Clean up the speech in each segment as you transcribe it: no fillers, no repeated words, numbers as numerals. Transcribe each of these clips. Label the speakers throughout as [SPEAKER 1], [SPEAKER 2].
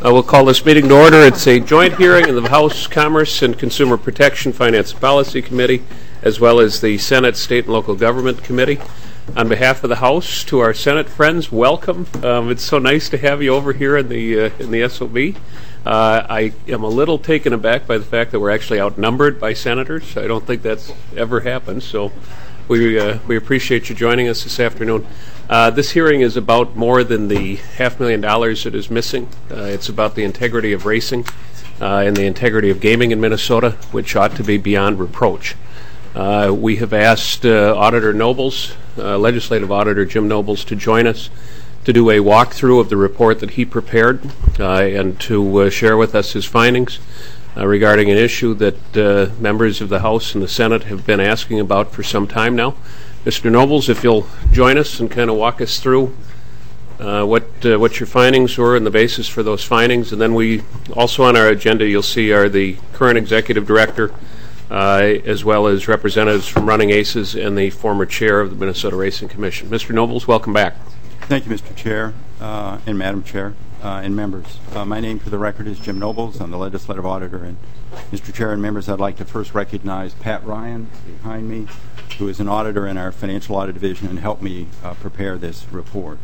[SPEAKER 1] We'll call this meeting to order. It's a joint hearing of the House Commerce and Consumer Protection Finance Policy Committee, as well as the Senate State and Local Government Committee. On behalf of the House, to our Senate friends, welcome. It's so nice to have you over here in the SOB. I am a little taken aback by the fact that we're actually outnumbered by senators. I don't think that's ever happened, so we appreciate you joining us this afternoon. This hearing is about more than the $500,000 that is missing. It's about the integrity of racing and the integrity of gaming in Minnesota, which ought to be beyond reproach. We have asked Auditor Nobles, Legislative Auditor Jim Nobles, to join us to do a walkthrough of the report that he prepared and to share with us his findings regarding an issue that members of the House and the Senate have been asking about for some time now. Mr. Nobles, if you'll join us and kind of walk us through what your findings were and the basis for those findings. And then we also on our agenda you'll see are the current Executive Director as well as representatives from Running Aces and the former Chair of the Minnesota Racing Commission. Mr. Nobles, welcome back.
[SPEAKER 2] Thank you, Mr. Chair and Madam Chair and members. My name for the record is Jim Nobles. I'm the Legislative Auditor. And Mr. Chair and members, I'd like to first recognize Pat Ryan behind me, who is an auditor in our Financial Audit Division and helped me prepare this report.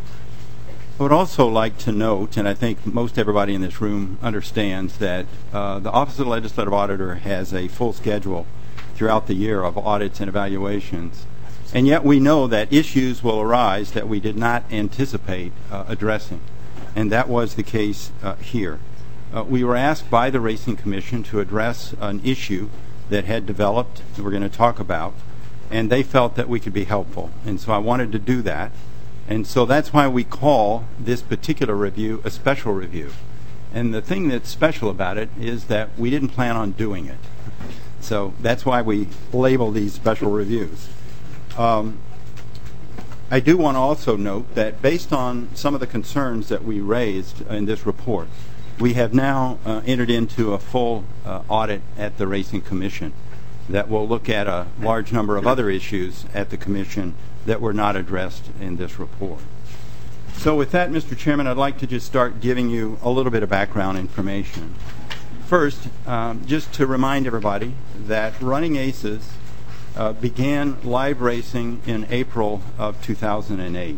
[SPEAKER 2] I would also like to note, and I think most everybody in this room understands, that the Office of the Legislative Auditor has a full schedule throughout the year of audits and evaluations. And yet we know that issues will arise that we did not anticipate addressing. And that was the case here. We were asked by the Racing Commission to address an issue that had developed that we're going to talk about, and they felt that we could be helpful. And so I wanted to do that. And so that's why we call this particular review a special review. And the thing that's special about it is that we didn't plan on doing it. So that's why we label these special reviews. I do want to also note that based on some of the concerns that we raised in this report, we have now entered into a full audit at the Racing Commission that will look at a large number of other issues at the Commission that were not addressed in this report. So with that, Mr. Chairman, I'd like to just start giving you a little bit of background information. First, just to remind everybody that Running Aces began live racing in April of 2008.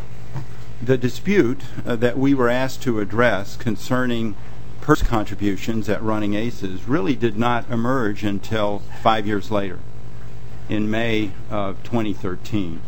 [SPEAKER 2] The dispute that we were asked to address concerning purse contributions at Running Aces really did not emerge until 5 years later, in May of 2013.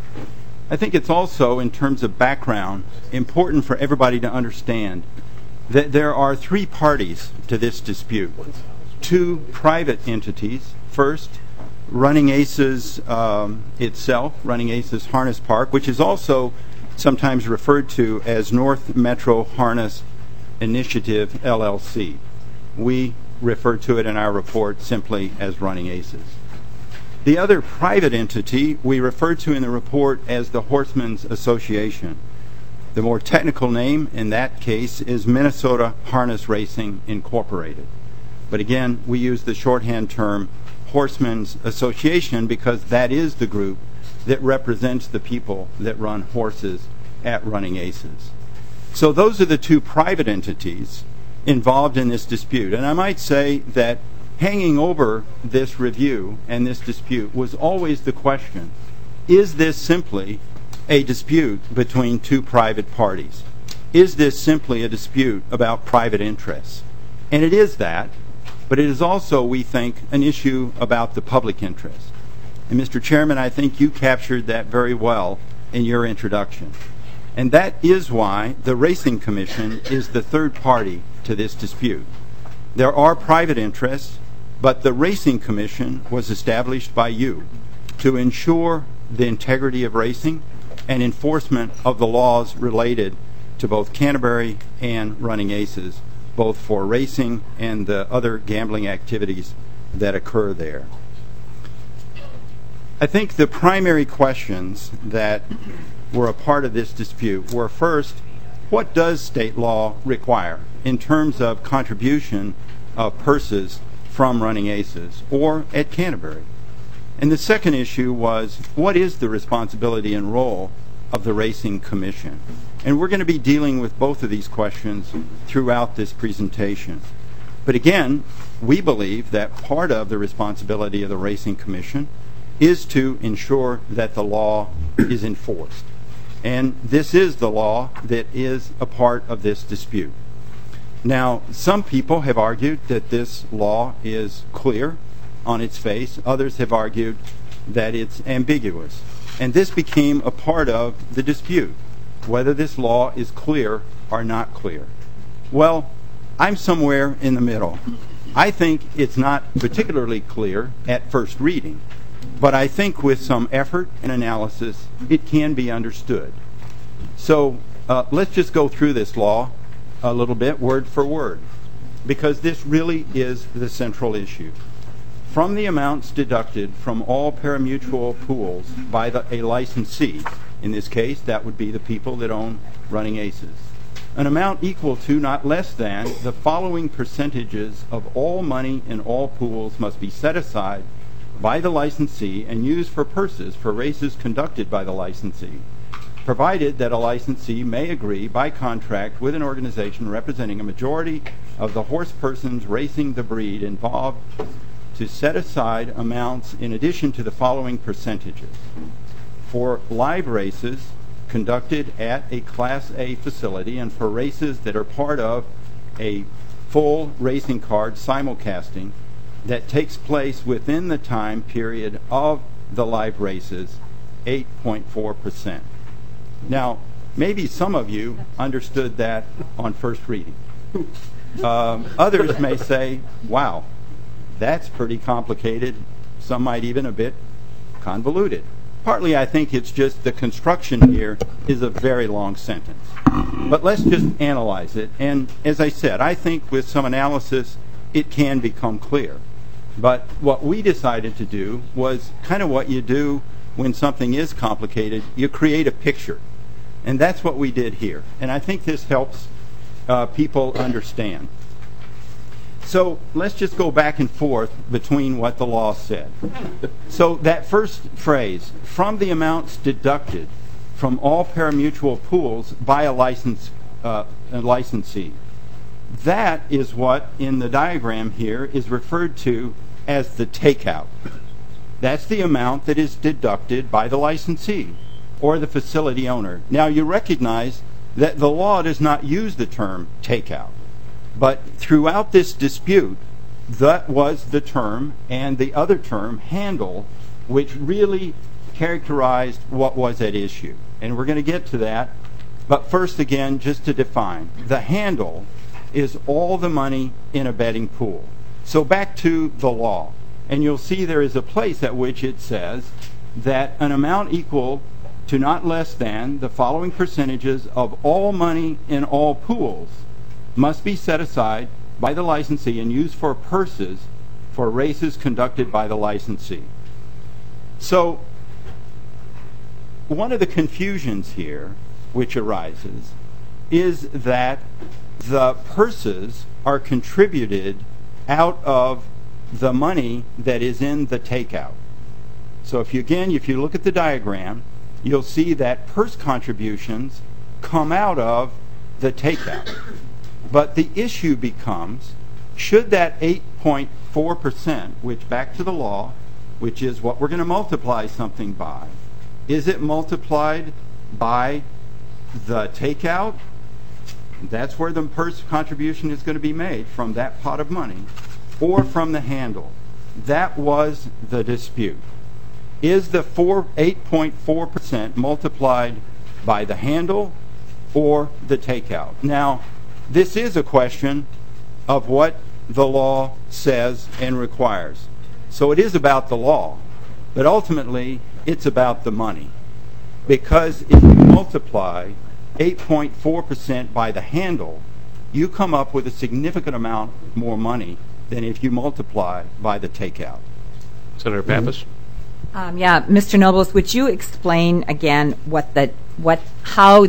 [SPEAKER 2] I think it's also, in terms of background, important for everybody to understand that there are three parties to this dispute. Two private entities. First, Running Aces itself, Running Aces Harness Park, which is also sometimes referred to as North Metro Harness Initiative, LLC. We refer to it in our report simply as Running Aces. The other private entity we refer to in the report as the Horsemen's Association. The more technical name in that case is Minnesota Harness Racing Incorporated. But again, we use the shorthand term Horsemen's Association because that is the group that represents the people that run horses at Running Aces. So those are the two private entities involved in this dispute. And I might say that hanging over this review and this dispute was always the question, is this simply a dispute between two private parties? Is this simply a dispute about private interests? And it is that, but it is also, we think, an issue about the public interest. And Mr. Chairman, I think you captured that very well in your introduction. And that is why the Racing Commission is the third party to this dispute. There are private interests, but the Racing Commission was established by you to ensure the integrity of racing and enforcement of the laws related to both Canterbury and Running Aces, both for racing and the other gambling activities that occur there. I think the primary questions that were a part of this dispute were, first, what does state law require in terms of contribution of purses from Running Aces or at Canterbury? And the second issue was, what is the responsibility and role of the Racing Commission? And we're going to be dealing with both of these questions throughout this presentation. But again, we believe that part of the responsibility of the Racing Commission is to ensure that the law is enforced. And this is the law that is a part of this dispute. Now, some people have argued that this law is clear on its face. Others have argued that it's ambiguous. And this became a part of the dispute, whether this law is clear or not clear. Well, I'm somewhere in the middle. I think it's not particularly clear at first reading, but I think with some effort and analysis, it can be understood. So let's just go through this law a little bit, word for word, because this really is the central issue. From the amounts deducted from all parimutuel pools by a licensee, in this case, that would be the people that own Running Aces, an amount equal to, not less than, the following percentages of all money in all pools must be set aside by the licensee and used for purses for races conducted by the licensee, provided that a licensee may agree by contract with an organization representing a majority of the horse persons racing the breed involved to set aside amounts in addition to the following percentages. For live races conducted at a Class A facility and for races that are part of a full racing card simulcasting that takes place within the time period of the live races, 8.4%. Now, maybe some of you understood that on first reading. Others may say, wow, that's pretty complicated. Some might even a bit convoluted. Partly, I think it's just the construction here is a very long sentence. But let's just analyze it. And as I said, I think with some analysis, it can become clear. But what we decided to do was kind of what you do when something is complicated. You create a picture. And that's what we did here. And I think this helps people understand. So let's just go back and forth between what the law said. So that first phrase, from the amounts deducted from all parimutuel pools by a licensee, that is what in the diagram here is referred to as the takeout. That's the amount that is deducted by the licensee or the facility owner. Now you recognize that the law does not use the term takeout. But throughout this dispute, that was the term, and the other term, handle, which really characterized what was at issue. And we're going to get to that. But first, again, just to define, the handle is all the money in a betting pool. So back to the law. And you'll see there is a place at which it says that an amount equal to not less than the following percentages of all money in all pools must be set aside by the licensee and used for purses for races conducted by the licensee. So one of the confusions here which arises is that the purses are contributed out of the money that is in the takeout. So if you look at the diagram, you'll see that purse contributions come out of the takeout. But the issue becomes, should that 8.4%, which back to the law, which is what we're going to multiply something by, is it multiplied by the takeout? That's where the purse contribution is going to be made, from that pot of money, or from the handle. That was the dispute. Is the 8.4% multiplied by the handle or the takeout? Now, this is a question of what the law says and requires. So it is about the law, but ultimately it's about the money. Because if you multiply 8.4% by the handle, you come up with a significant amount more money than if you multiply by the takeout.
[SPEAKER 1] Senator Pappas?
[SPEAKER 3] Mr. Nobles, would you explain again how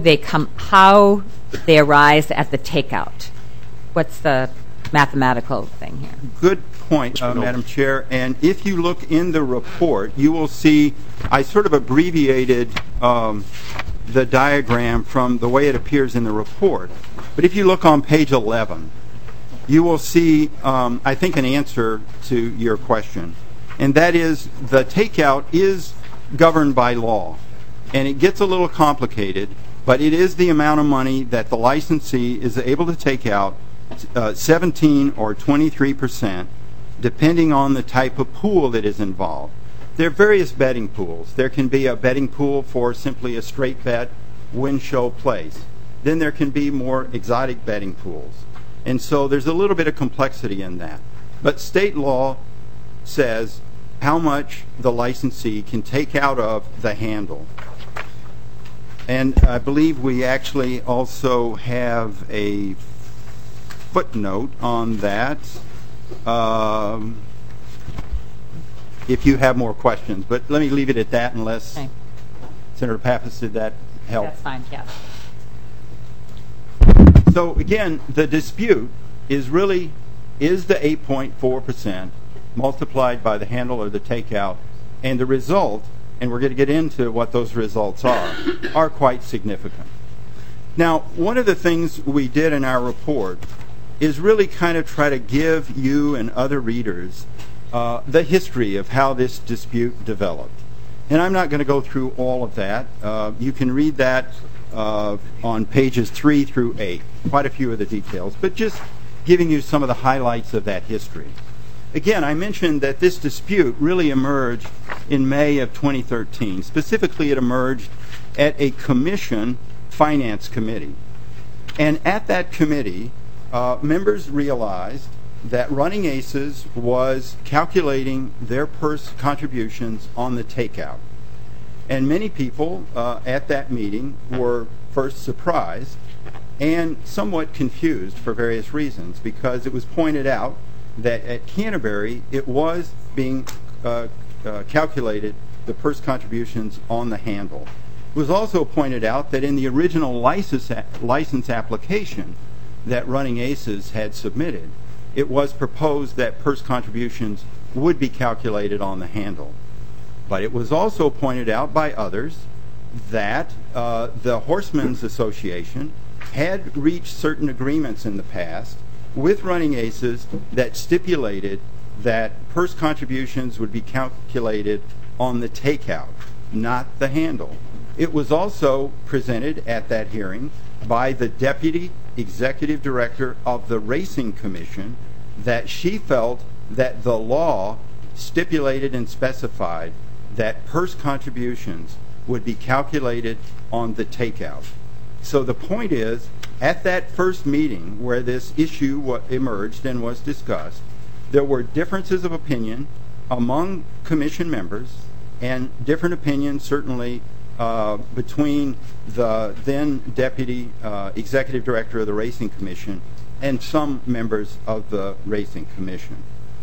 [SPEAKER 3] they arise at the takeout? What's the mathematical thing here?
[SPEAKER 2] Good point, Madam Chair. And if you look in the report, you will see I sort of abbreviated the diagram from the way it appears in the report. But if you look on page 11, you will see, I think, an answer to your question. And that is, the takeout is governed by law. And it gets a little complicated, but it is the amount of money that the licensee is able to take out, 17 or 23%, depending on the type of pool that is involved. There are various betting pools. There can be a betting pool for simply a straight bet, win, show, place. Then there can be more exotic betting pools. And so there's a little bit of complexity in that. But state law says how much the licensee can take out of the handle. And I believe we actually also have a footnote on that. If you have more questions. But let me leave it at that unless Senator Pappas, did that help?
[SPEAKER 3] That's fine, yeah.
[SPEAKER 2] So again, the dispute is the 8.4% multiplied by the handle or the takeout, and the result, and we're going to get into what those results are quite significant. Now, one of the things we did in our report is really kind of try to give you and other readers the history of how this dispute developed. And I'm not going to go through all of that. You can read that on pages 3 through 8, quite a few of the details, but just giving you some of the highlights of that history. Again, I mentioned that this dispute really emerged in May of 2013. Specifically, it emerged at a commission finance committee. And at that committee, members realized that Running Aces was calculating their purse contributions on the takeout. And many people at that meeting were first surprised and somewhat confused for various reasons, because it was pointed out that at Canterbury it was being calculated, the purse contributions on the handle. It was also pointed out that in the original license application that Running Aces had submitted, it was proposed that purse contributions would be calculated on the handle. But it was also pointed out by others that the Horsemen's Association had reached certain agreements in the past with Running Aces that stipulated that purse contributions would be calculated on the takeout, not the handle. It was also presented at that hearing by the Deputy Executive Director of the Racing Commission that she felt that the law stipulated and specified that purse contributions would be calculated on the takeout. So the point is, at that first meeting where this issue emerged and was discussed, there were differences of opinion among commission members and different opinions certainly between the then Deputy Executive Director of the Racing Commission and some members of the Racing Commission.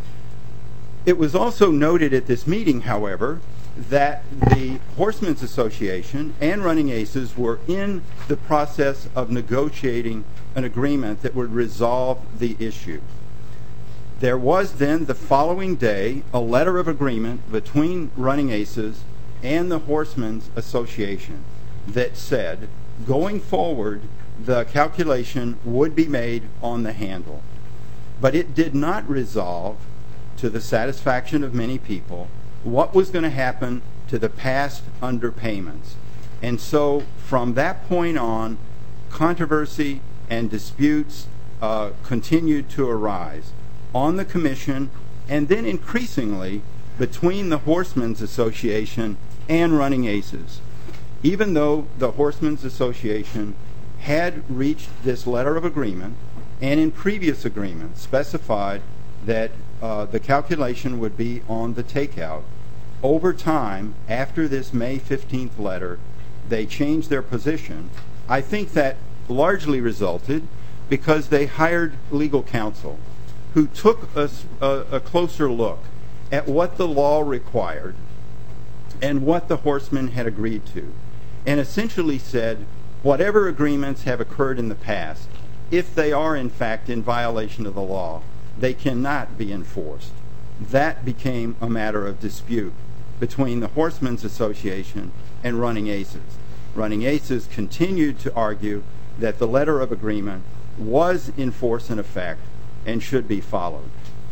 [SPEAKER 2] It was also noted at this meeting, however, that the Horsemen's Association and Running Aces were in the process of negotiating an agreement that would resolve the issue. There was then, the following day, a letter of agreement between Running Aces and the Horsemen's Association that said, going forward, the calculation would be made on the handle. But it did not resolve, to the satisfaction of many people, what was going to happen to the past underpayments. And so from that point on, controversy and disputes continued to arise on the commission, and then increasingly between the Horsemen's Association and Running Aces. Even though the Horsemen's Association had reached this letter of agreement and in previous agreements specified that the calculation would be on the takeout, over time, after this May 15th letter, they changed their position. I think that largely resulted because they hired legal counsel who took a closer look at what the law required and what the horsemen had agreed to, and essentially said, whatever agreements have occurred in the past, if they are in fact in violation of the law, they cannot be enforced. That became a matter of dispute between the Horsemen's Association and Running Aces. Running Aces continued to argue that the letter of agreement was in force and effect and should be followed.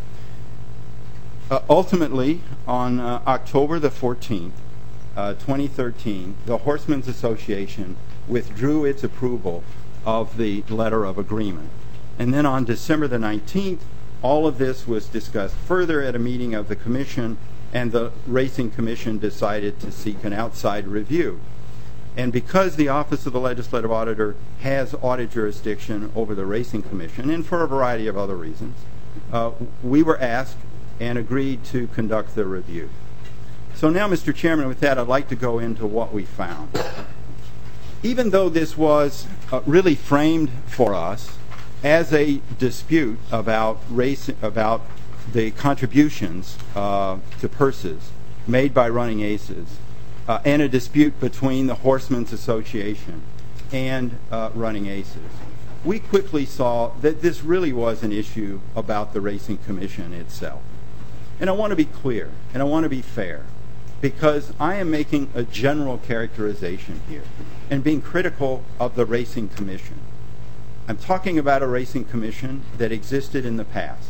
[SPEAKER 2] Ultimately, on October the 14th, 2013, the Horsemen's Association withdrew its approval of the letter of agreement. And then on December the 19th, all of this was discussed further at a meeting of the Commission, and the Racing Commission decided to seek an outside review. And because the Office of the Legislative Auditor has audit jurisdiction over the Racing Commission, and for a variety of other reasons, we were asked and agreed to conduct the review. So now, Mr. Chairman, with that, I'd like to go into what we found. Even though this was really framed for us as a dispute about the contributions to purses made by Running Aces, and a dispute between the Horsemen's Association and Running Aces, we quickly saw that this really was an issue about the Racing Commission itself. And I want to be clear, and I want to be fair, because I am making a general characterization here and being critical of the Racing Commission. I'm talking about a Racing Commission that existed in the past.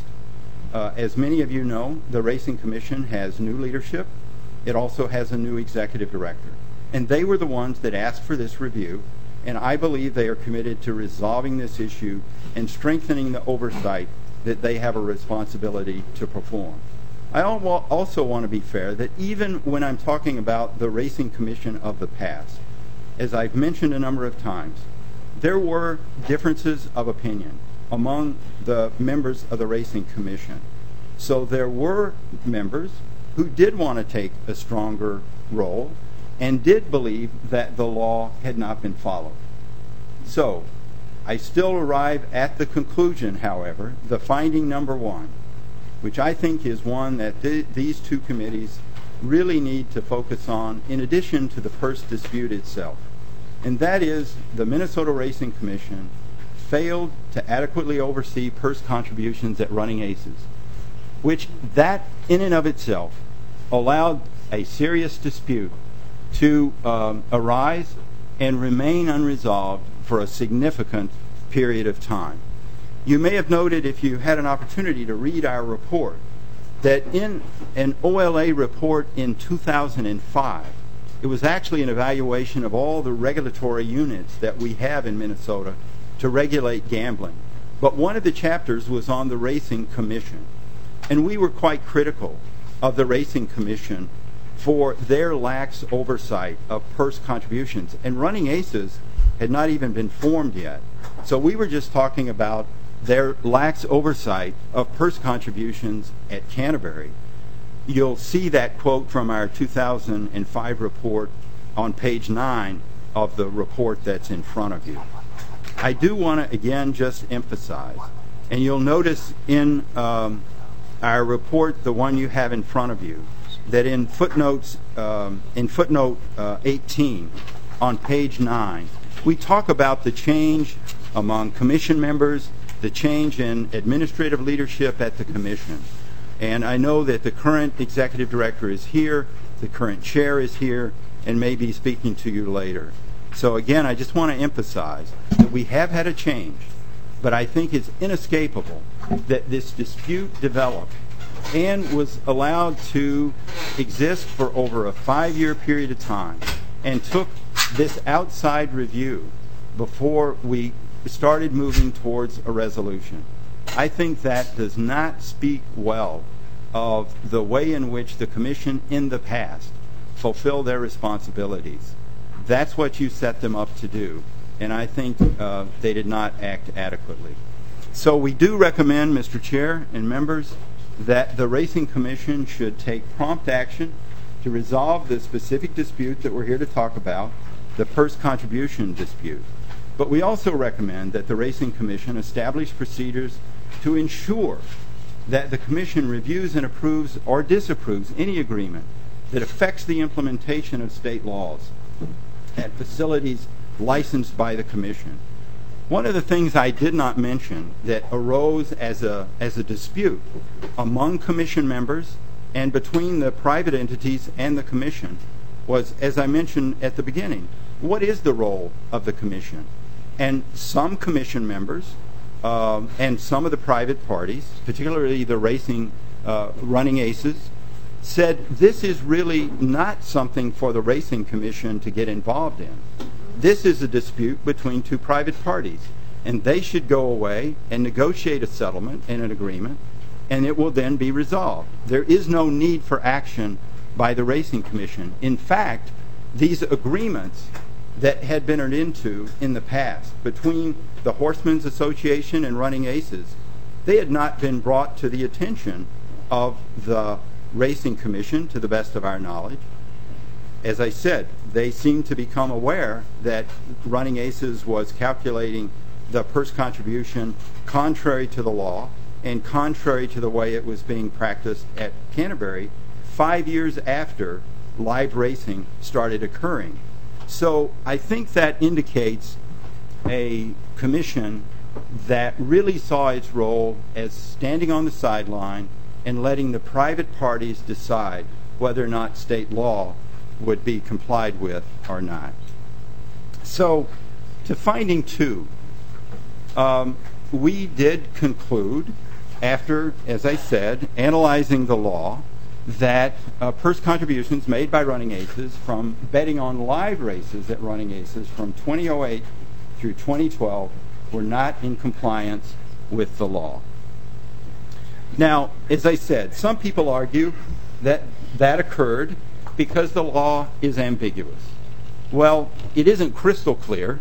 [SPEAKER 2] As many of you know, the Racing Commission has new leadership. It also has a new executive director. And they were the ones that asked for this review, and I believe they are committed to resolving this issue and strengthening the oversight that they have a responsibility to perform. I also want to be fair that even when I'm talking about the Racing Commission of the past, as I've mentioned a number of times, there were differences of opinion among the members of the Racing Commission. So there were members who did want to take a stronger role and did believe that the law had not been followed. So I still arrive at the conclusion, however, the finding number one, which I think is one that these two committees really need to focus on in addition to the purse dispute itself. And that is the Minnesota Racing Commission failed to adequately oversee purse contributions at Running Aces, which that in and of itself allowed a serious dispute to arise and remain unresolved for a significant period of time. You may have noted, if you had an opportunity to read our report, that in an OLA report in 2005, it was actually an evaluation of all the regulatory units that we have in Minnesota to regulate gambling. But one of the chapters was on the Racing Commission. And we were quite critical of the Racing Commission for their lax oversight of purse contributions. And Running Aces had not even been formed yet. So we were just talking about their lax oversight of purse contributions at Canterbury. You'll see that quote from our 2005 report on page 9 of the report that's in front of you. I do want to again just emphasize, and you'll notice in our report, the one you have in front of you, that in footnote 18 on page 9, we talk about the change among commission members, the change in administrative leadership at the commission. And I know that the current executive director is here, the current chair is here, and may be speaking to you later. So again, I just want to emphasize that we have had a change, but I think it's inescapable that this dispute developed and was allowed to exist for over a 5-year period of time and took this outside review before we started moving towards a resolution. I think that does not speak well of the way in which the Commission in the past fulfilled their responsibilities. That's what you set them up to do, and I think they did not act adequately. So we do recommend, Mr. Chair and members, that the Racing Commission should take prompt action to resolve the specific dispute that we're here to talk about, the purse contribution dispute. But we also recommend that the Racing Commission establish procedures to ensure that the Commission reviews and approves or disapproves any agreement that affects the implementation of state laws at facilities licensed by the Commission. One of the things I did not mention that arose as a dispute among Commission members and between the private entities and the Commission was, as I mentioned at the beginning, what is the role of the commission? And some commission members and some of the private parties, particularly the racing running aces, said this is really not something for the racing commission to get involved in. This is a dispute between two private parties, and they should go away and negotiate a settlement and an agreement, and it will then be resolved. There is no need for action by the racing commission. In fact, these agreements that had been entered into in the past between the Horsemen's Association and Running Aces, they had not been brought to the attention of the Racing Commission, to the best of our knowledge. As I said, they seemed to become aware that Running Aces was calculating the purse contribution contrary to the law and contrary to the way it was being practiced at Canterbury 5 years after live racing started occurring. So I think that indicates a commission that really saw its role as standing on the sideline and letting the private parties decide whether or not state law would be complied with or not. So, to finding two, we did conclude, after, as I said, analyzing the law, that purse contributions made by Running Aces from betting on live races at Running Aces from 2008 through 2012 were not in compliance with the law. Now, as I said, some people argue that that occurred because the law is ambiguous. Well, it isn't crystal clear.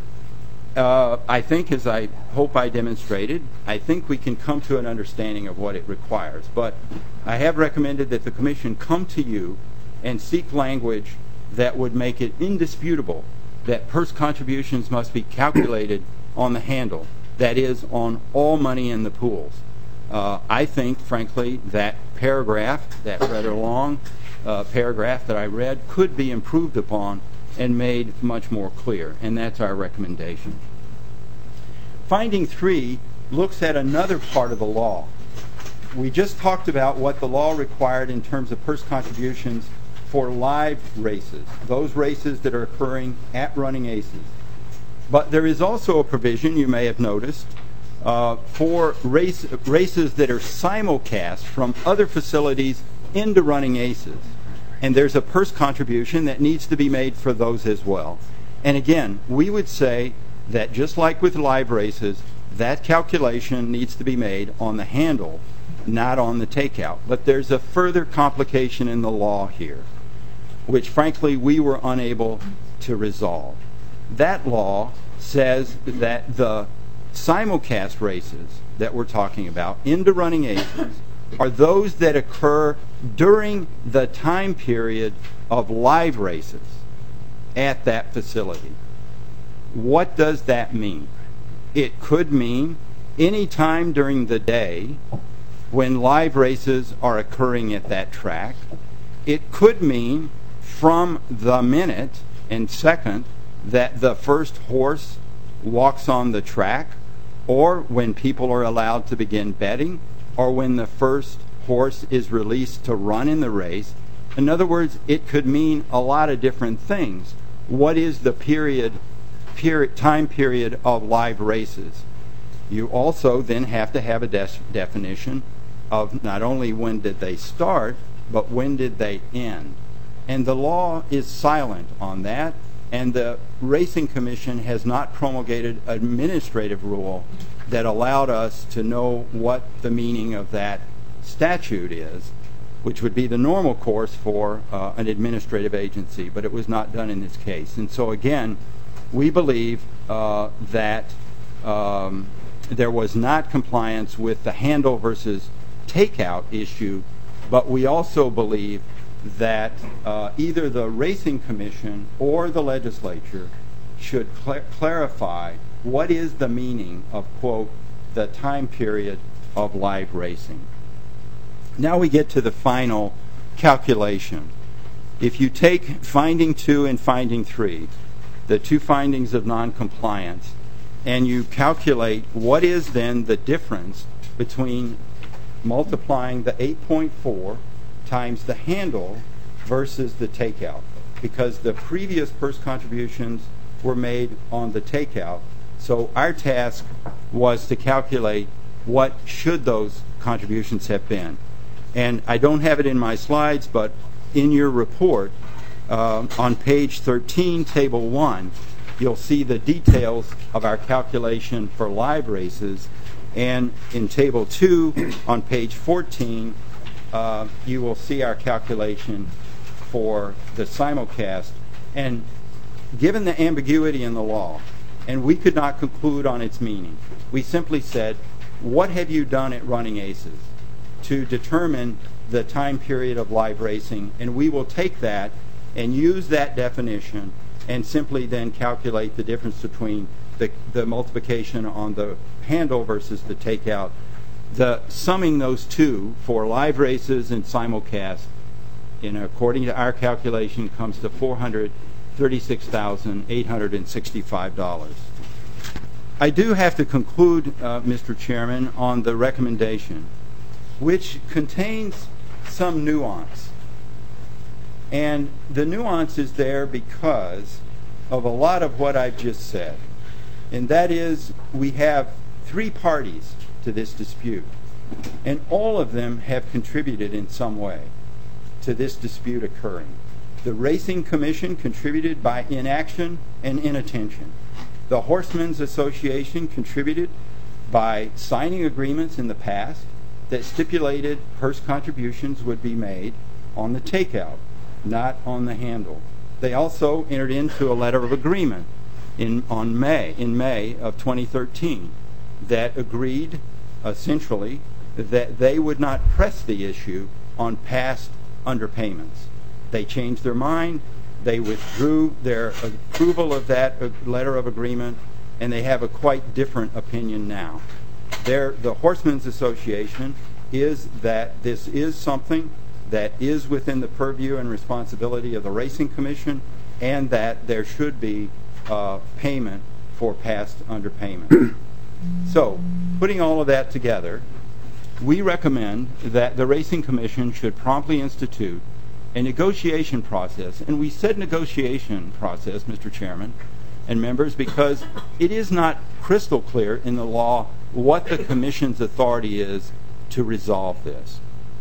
[SPEAKER 2] I think, as I hope I demonstrated, I think we can come to an understanding of what it requires. But I have recommended that the Commission come to you and seek language that would make it indisputable that purse contributions must be calculated on the handle, that is, on all money in the pools. I think, frankly, that paragraph, that rather long paragraph that I read, could be improved upon and made much more clear, and that's our recommendation. Finding 3 looks at another part of the law. We just talked about what the law required in terms of purse contributions for live races, those races that are occurring at Running Aces. But there is also a provision, you may have noticed, for races that are simulcast from other facilities into Running Aces. And there's a purse contribution that needs to be made for those as well. And again, we would say that just like with live races, that calculation needs to be made on the handle, not on the takeout. But there's a further complication in the law here, which frankly we were unable to resolve. That law says that the simulcast races that we're talking about into Running Aces are those that occur during the time period of live races at that facility. What does that mean? It could mean any time during the day when live races are occurring at that track. It could mean from the minute and second that the first horse walks on the track, or when people are allowed to begin betting, or when the first horse is released to run in the race. In other words, it could mean a lot of different things. What is the time period of live races? You also then have to have a definition of not only when did they start, but when did they end. And the law is silent on that, and the Racing Commission has not promulgated an administrative rule that allowed us to know what the meaning of that statute is, which would be the normal course for an administrative agency, but it was not done in this case. And so again, we believe that there was not compliance with the handle versus takeout issue, but we also believe that either the Racing Commission or the legislature should clarify what is the meaning of, quote, the time period of live racing. Now we get to the final calculation. If you take finding 2 and finding 3, the two findings of noncompliance, and you calculate what is then the difference between multiplying the 8.4 times the handle versus the takeout, because the previous purse contributions were made on the takeout. So our task was to calculate what should those contributions have been. And I don't have it in my slides, but in your report, on page 13, table 1, you'll see the details of our calculation for live races. And in table 2, on page 14, you will see our calculation for the simulcast. And given the ambiguity in the law, and we could not conclude on its meaning, we simply said, what have you done at Running Aces to determine the time period of live racing? And we will take that and use that definition and simply then calculate the difference between the multiplication on the handle versus the takeout. The summing those two for live races and simulcast, according to our calculation, comes to $436,865. I do have to conclude, Mr. Chairman, on the recommendation, which contains some nuance. And the nuance is there because of a lot of what I've just said. And that is, we have 3 parties to this dispute, and all of them have contributed in some way to this dispute occurring. The Racing Commission contributed by inaction and inattention. The Horsemen's Association contributed by signing agreements in the past that stipulated purse contributions would be made on the takeout, not on the handle. They also entered into a letter of agreement in May of 2013 that agreed essentially that they would not press the issue on past underpayments. They changed their mind. They withdrew their approval of that letter of agreement, and they have a quite different opinion now. The Horsemen's Association is that this is something that is within the purview and responsibility of the Racing Commission, and that there should be payment for past underpayment. So, putting all of that together, we recommend that the Racing Commission should promptly institute a negotiation process. And we said negotiation process, Mr. Chairman and members, because it is not crystal clear in the law what the Commission's authority is to resolve this.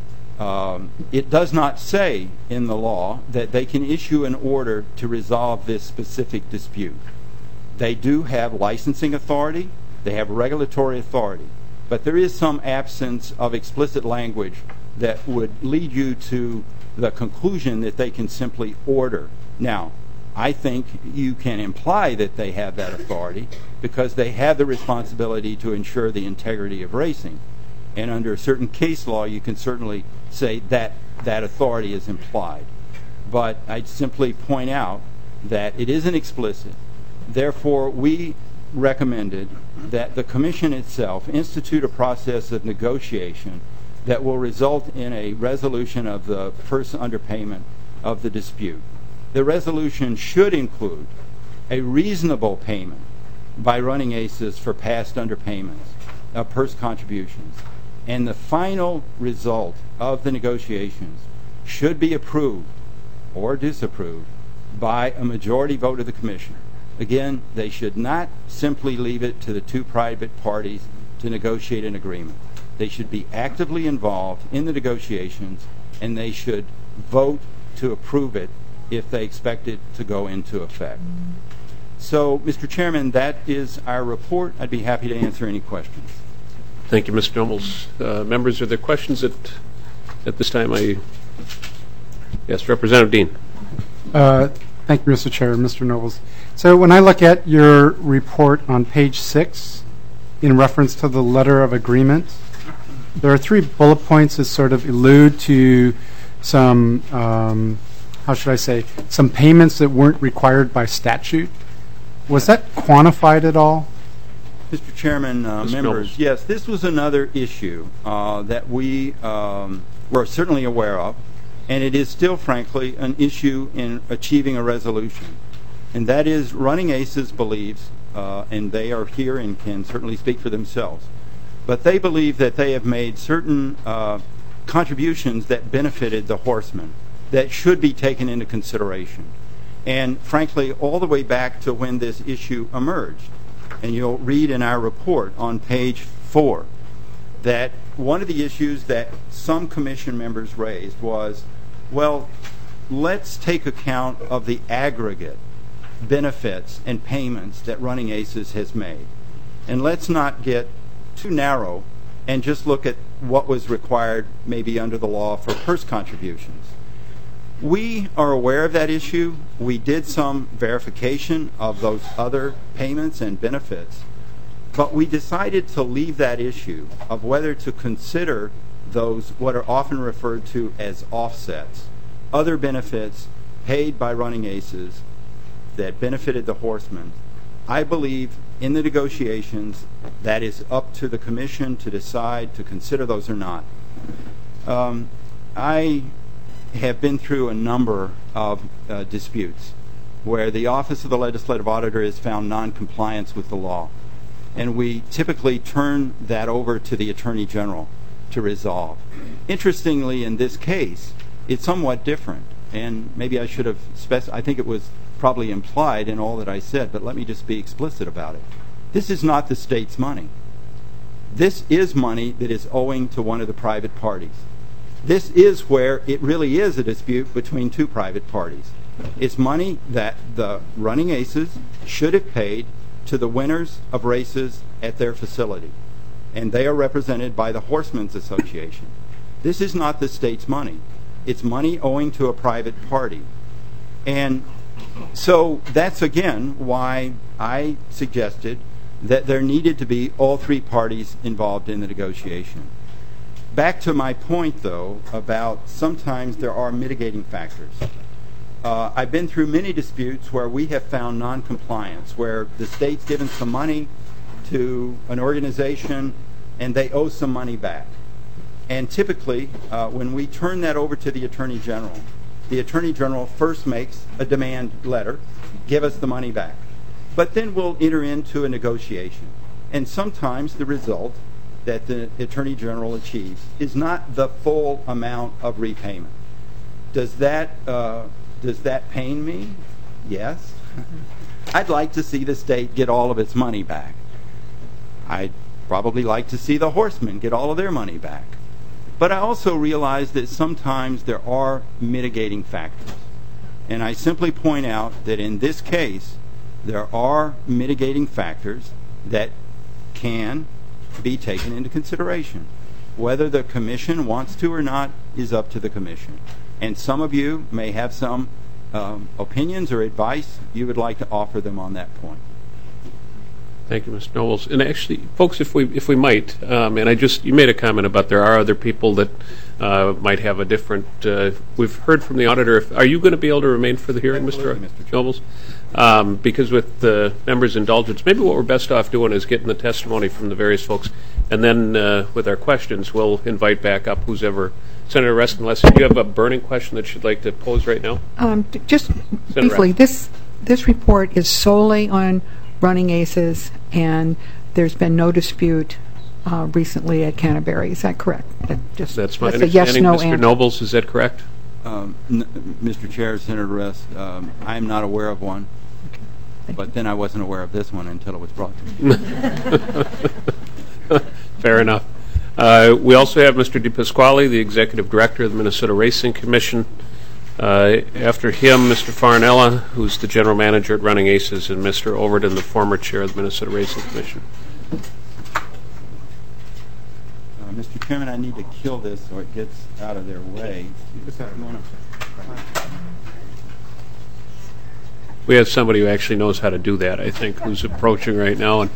[SPEAKER 2] It does not say in the law that they can issue an order to resolve this specific dispute. They do have licensing authority, they have regulatory authority, but there is some absence of explicit language that would lead you to the conclusion that they can simply order. Now, I think you can imply that they have that authority because they have the responsibility to ensure the integrity of racing. And under certain case law, you can certainly say that that authority is implied. But I'd simply point out that it isn't explicit. Therefore, we recommended that the Commission itself institute a process of negotiation that will result in a resolution of the first underpayment of the dispute. The resolution should include a reasonable payment by Running Aces for past underpayments of purse contributions. And the final result of the negotiations should be approved or disapproved by a majority vote of the Commission. Again, they should not simply leave it to the 2 private parties to negotiate an agreement. They should be actively involved in the negotiations, and they should vote to approve it if they expect it to go into effect. So, Mr. Chairman, that is our report. I'd be happy to answer any questions.
[SPEAKER 1] Thank you, Mr. Nobles. Members, are there questions at this time? Yes, Representative Dean.
[SPEAKER 4] Thank you, Mr. Chair, Mr. Nobles. So when I look at your report on page 6, in reference to the letter of agreement, there are 3 bullet points that sort of allude to some, how should I say, some payments that weren't required by statute. Was that quantified at all?
[SPEAKER 2] Mr. Chairman, members, yes, this was another issue that we were certainly aware of, and it is still, frankly, an issue in achieving a resolution. And that is, Running Aces believes, and they are here and can certainly speak for themselves, but they believe that they have made certain contributions that benefited the horsemen that should be taken into consideration. And frankly, all the way back to when this issue emerged. And you'll read in our report on page 4 that one of the issues that some commission members raised was, well, let's take account of the aggregate benefits and payments that Running Aces has made. And let's not get too narrow and just look at what was required maybe under the law for purse contributions. We are aware of that issue. We did some verification of those other payments and benefits, but we decided to leave that issue of whether to consider those what are often referred to as offsets, other benefits paid by Running Aces that benefited the horsemen. I believe in the negotiations that is up to the commission to decide to consider those or not. I have been through a number of disputes where the Office of the Legislative Auditor has found non-compliance with the law. And we typically turn that over to the Attorney General to resolve. Interestingly, in this case, it's somewhat different. And maybe I should have I think it was probably implied in all that I said, but let me just be explicit about it. This is not the state's money. This is money that is owing to one of the private parties. This is where it really is a dispute between two private parties. It's money that the Running Aces should have paid to the winners of races at their facility. And they are represented by the Horsemen's Association. This is not the state's money. It's money owing to a private party. And so that's, again, why I suggested that there needed to be all three parties involved in the negotiation. Back to my point, though, about sometimes there are mitigating factors. I've been through many disputes where we have found non-compliance, where the state's given some money to an organization and they owe some money back. And typically, when we turn that over to the Attorney General first makes a demand letter, give us the money back. But then we'll enter into a negotiation. And sometimes the result that the Attorney General achieves is not the full amount of repayment. Does that pain me? Yes. I'd like to see the state get all of its money back. I'd probably like to see the horsemen get all of their money back. But I also realize that sometimes there are mitigating factors. And I simply point out that in this case, there are mitigating factors that can be taken into consideration. Whether the commission wants to or not is up to the commission. And some of you may have some opinions or advice you would like to offer them on that point.
[SPEAKER 1] Thank you, Mr. Nobles. And actually, folks, if we might, and you made a comment about there are other people that might have a different. We've heard from the auditor. Are you going to be able to remain for the hearing, Mr. Nobles? Because with the members' indulgence, maybe what we're best off doing is getting the testimony from the various folks, and then with our questions, we'll invite back up who's ever. Senator Reston-Leslie, do you have a burning question that you'd like to pose right now?
[SPEAKER 5] Just briefly, this report is solely on Running Aces, and there's been no dispute recently at Canterbury. Is that correct?
[SPEAKER 1] That's my
[SPEAKER 5] a
[SPEAKER 1] understanding.
[SPEAKER 5] yes, no
[SPEAKER 1] Mr.
[SPEAKER 5] answer.
[SPEAKER 1] Nobles, is that correct?
[SPEAKER 2] Mr. Chair, Senator Rest, I am not aware of one. Okay. But then I wasn't aware of this one until it was brought to me.
[SPEAKER 1] Fair enough. We also have Mr. DePasquale, the Executive Director of the Minnesota Racing Commission. After him, Mr. Farnella, who's the General Manager at Running Aces, and Mr. Overton, the former Chair of the Minnesota Racing Commission.
[SPEAKER 2] Mr. Chairman, I need to kill this so it gets out of their way.
[SPEAKER 1] We have somebody who actually knows how to do that, I think, who's approaching right now. And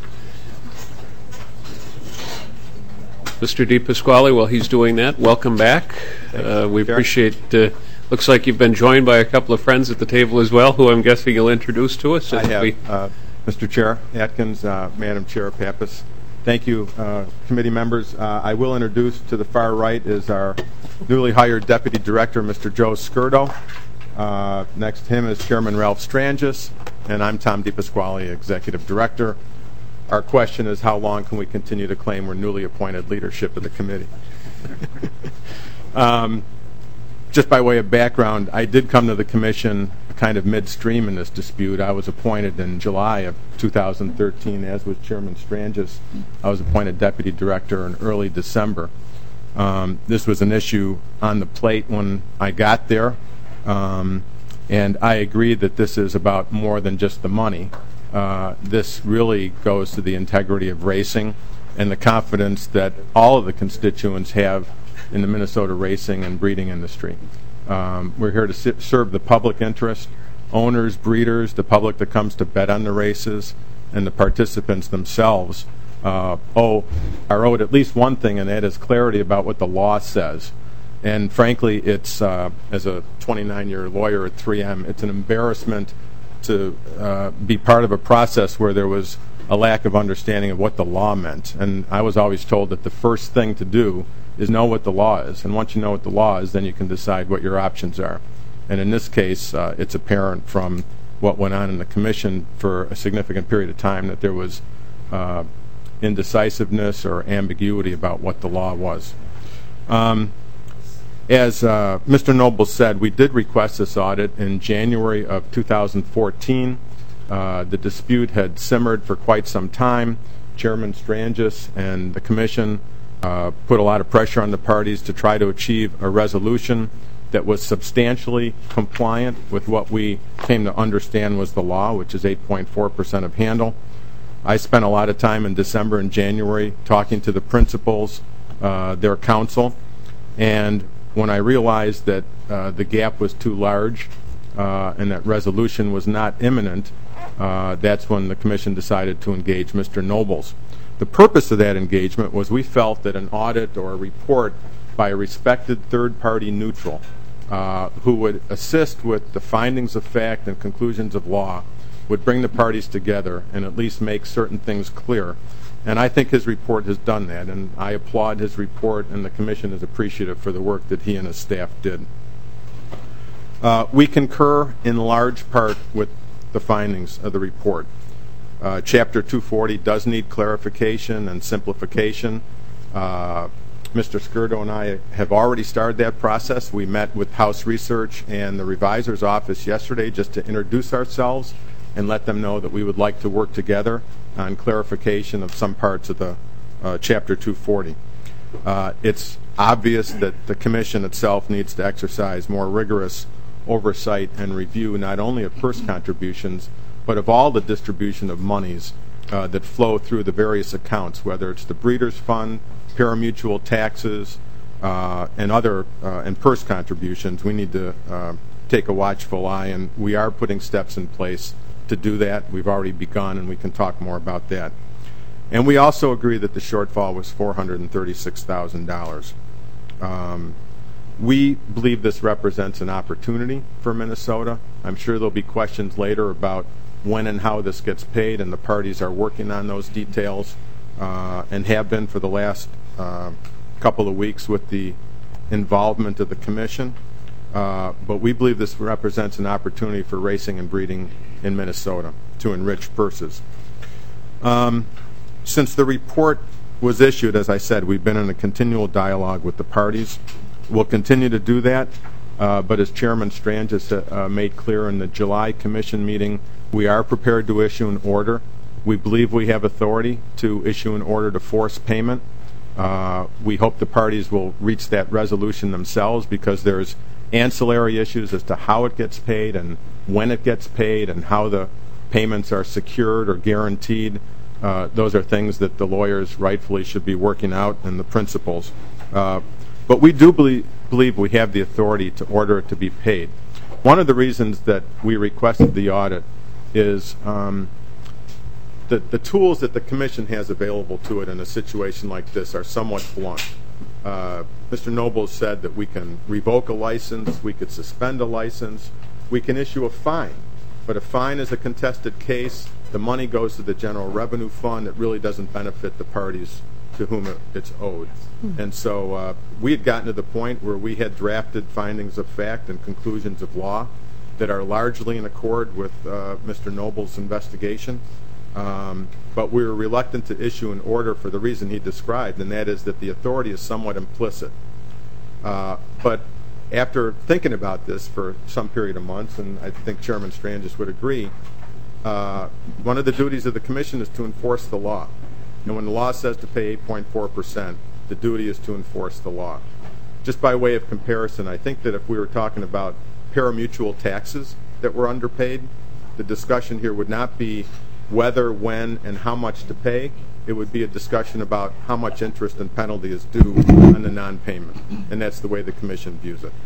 [SPEAKER 1] Mr. DePasquale, while he's doing that, welcome back. We appreciate. Looks like you've been joined by a couple of friends at the table as well, who I'm guessing you'll introduce to us.
[SPEAKER 6] I have, Mr. Chair Atkins, Madam Chair Pappas. Thank you, committee members. I will introduce to the far right is our newly hired Deputy Director, Mr. Joe Skirdo. Next to him is Chairman Ralph Strangis, and I'm Tom DePasquale, Executive Director. Our question is, how long can we continue to claim we're newly appointed leadership of the committee? Just by way of background, I did come to the commission kind of midstream in this dispute. I was appointed in July of 2013, as was Chairman Strangis. I was appointed Deputy Director in early December. This was an issue on the plate when I got there, and I agree that this is about more than just the money. This really goes to the integrity of racing and the confidence that all of the constituents have in the Minnesota racing and breeding industry. We're here to serve the public interest, owners, breeders, the public that comes to bet on the races, and the participants themselves are owed at least one thing, and that is clarity about what the law says. And frankly, it's, as a 29-year lawyer at 3M, it's an embarrassment to be part of a process where there was a lack of understanding of what the law meant. And I was always told that the first thing to do is know what the law is. And once you know what the law is, then you can decide what your options are. And in this case, it's apparent from what went on in the commission for a significant period of time that there was indecisiveness or ambiguity about what the law was. As Mr. Noble said, we did request this audit in January of 2014. The dispute had simmered for quite some time. Chairman Strangis and the commission put a lot of pressure on the parties to try to achieve a resolution that was substantially compliant with what we came to understand was the law, which is 8.4% of handle. I spent a lot of time in December and January talking to the principals, their counsel, and when I realized that the gap was too large and that resolution was not imminent, that's when the commission decided to engage Mr. Nobles. The purpose of that engagement was we felt that an audit or a report by a respected third-party neutral who would assist with the findings of fact and conclusions of law would bring the parties together and at least make certain things clear. And I think his report has done that, and I applaud his report, and the commission is appreciative for the work that he and his staff did. We concur in large part with the findings of the report. Chapter 240 does need clarification and simplification. Mr. Skirdo and I have already started that process. We met with House Research and the Revisor's Office yesterday just to introduce ourselves and let them know that we would like to work together on clarification of some parts of the Chapter 240. It's obvious that the commission itself needs to exercise more rigorous oversight and review not only of purse contributions, but of all the distribution of monies that flow through the various accounts, whether it's the Breeders' Fund, parimutuel taxes, and other and purse contributions. We need to take a watchful eye, and we are putting steps in place to do that. We've already begun, and we can talk more about that. And we also agree that the shortfall was $436,000. We believe this represents an opportunity for Minnesota. I'm sure there'll be questions later about when and how this gets paid, and the parties are working on those details and have been for the last couple of weeks with the involvement of the commission. But we believe this represents an opportunity for racing and breeding in Minnesota to enrich purses. Since the report was issued, as I said, we've been in a continual dialogue with the parties. We'll continue to do that, but as Chairman Strangis made clear in the July commission meeting, we are prepared to issue an order. We believe we have authority to issue an order to force payment. We hope the parties will reach that resolution themselves because there's ancillary issues as to how it gets paid and when it gets paid and how the payments are secured or guaranteed. Those are things that the lawyers rightfully should be working out and the principals. But we do believe we have the authority to order it to be paid. One of the reasons that we requested the audit is the tools that the commission has available to it in a situation like this are somewhat blunt. Mr. Noble said that we can revoke a license, we could suspend a license, we can issue a fine. But a fine is a contested case. The money goes to the General Revenue Fund. It really doesn't benefit the parties to whom it's owed. And so we had gotten to the point where we had drafted findings of fact and conclusions of law that are largely in accord with Mr. Noble's investigation. But we were reluctant to issue an order for the reason he described, and that is that the authority is somewhat implicit. But After thinking about this for some period of months, and I think Chairman Strangis would agree, one of the duties of the Commission is to enforce the law. And when the law says to pay 8.4%, the duty is to enforce the law. Just by way of comparison, I think that if we were talking about parimutuel taxes that were underpaid, the discussion here would not be whether, when, and how much to pay. It would be a discussion about how much interest and penalty is due on the non-payment. And that's the way the Commission views it.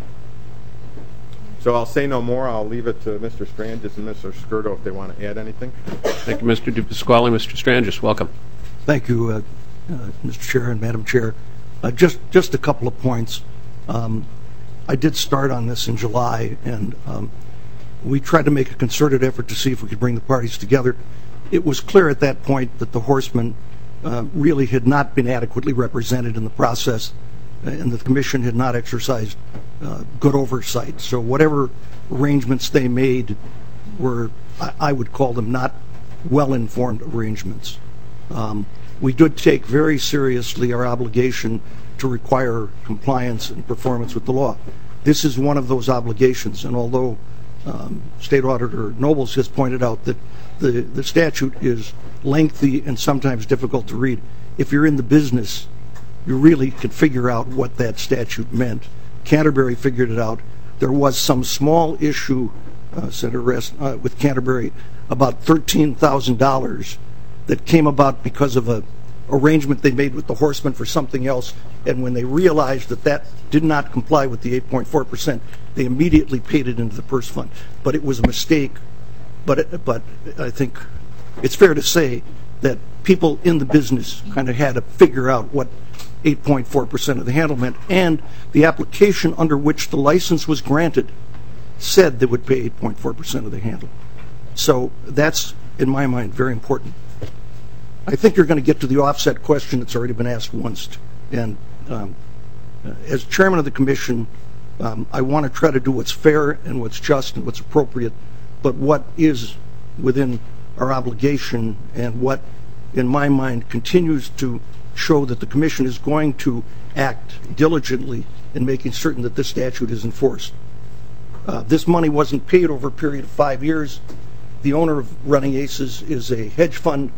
[SPEAKER 6] So I'll say no more. I'll leave it to Mr. Strangis and Mr. Skirdo if they want to add anything.
[SPEAKER 1] Thank you, Mr. DePasquale. Mr. Strangis, welcome.
[SPEAKER 7] Thank you, Mr. Chair and Madam Chair. Just a couple of points. I did start on this in July, and we tried to make a concerted effort to see if we could bring the parties together. It was clear at that point that the horsemen really had not been adequately represented in the process, and the Commission had not exercised good oversight. So whatever arrangements they made were, I would call them, not well-informed arrangements. We did take very seriously our obligation to require compliance and performance with the law. This is one of those obligations, and although State Auditor Nobles has pointed out that the statute is lengthy and sometimes difficult to read, if you're in the business, you really could figure out what that statute meant. Canterbury figured it out. There was some small issue, Senator Rest, with Canterbury about $13,000 that came about because of an arrangement they made with the horsemen for something else, and when they realized that that did not comply with the 8.4%, they immediately paid it into the purse fund. But it was a mistake. But I think it's fair to say that people in the business kind of had to figure out what 8.4% of the handle meant, and the application under which the license was granted said they would pay 8.4% of the handle. So that's, in my mind, very important. I think you're going to get to the offset question that's already been asked once. And as chairman of the Commission, I want to try to do what's fair and what's just and what's appropriate, but what is within our obligation and what, in my mind, continues to show that the Commission is going to act diligently in making certain that this statute is enforced. This money wasn't paid over a period of 5 years. The owner of Running Aces is a hedge fund.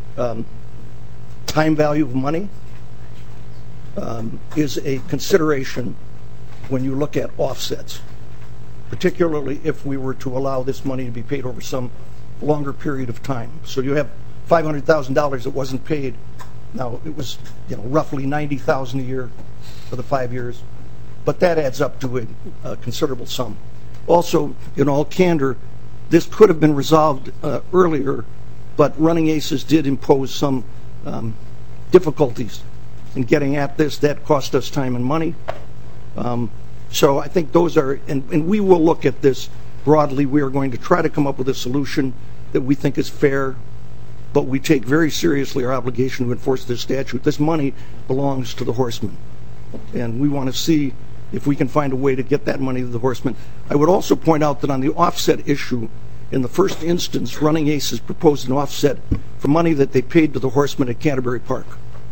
[SPEAKER 7] Time value of money is a consideration when you look at offsets, particularly if we were to allow this money to be paid over some longer period of time. So you have $500,000 that wasn't paid. Now it was, roughly $90,000 a year for the 5 years, but that adds up to a considerable sum. Also, in all candor, this could have been resolved earlier, but Running Aces did impose some difficulties in getting at this. That cost us time and money. So I think those are, and we will look at this broadly. We are going to try to come up with a solution that we think is fair, but we take very seriously our obligation to enforce this statute. This money belongs to the horsemen, and we want to see if we can find a way to get that money to the horsemen. I would also point out that on the offset issue, in the first instance, Running Aces proposed an offset for money that they paid to the horsemen at Canterbury Park.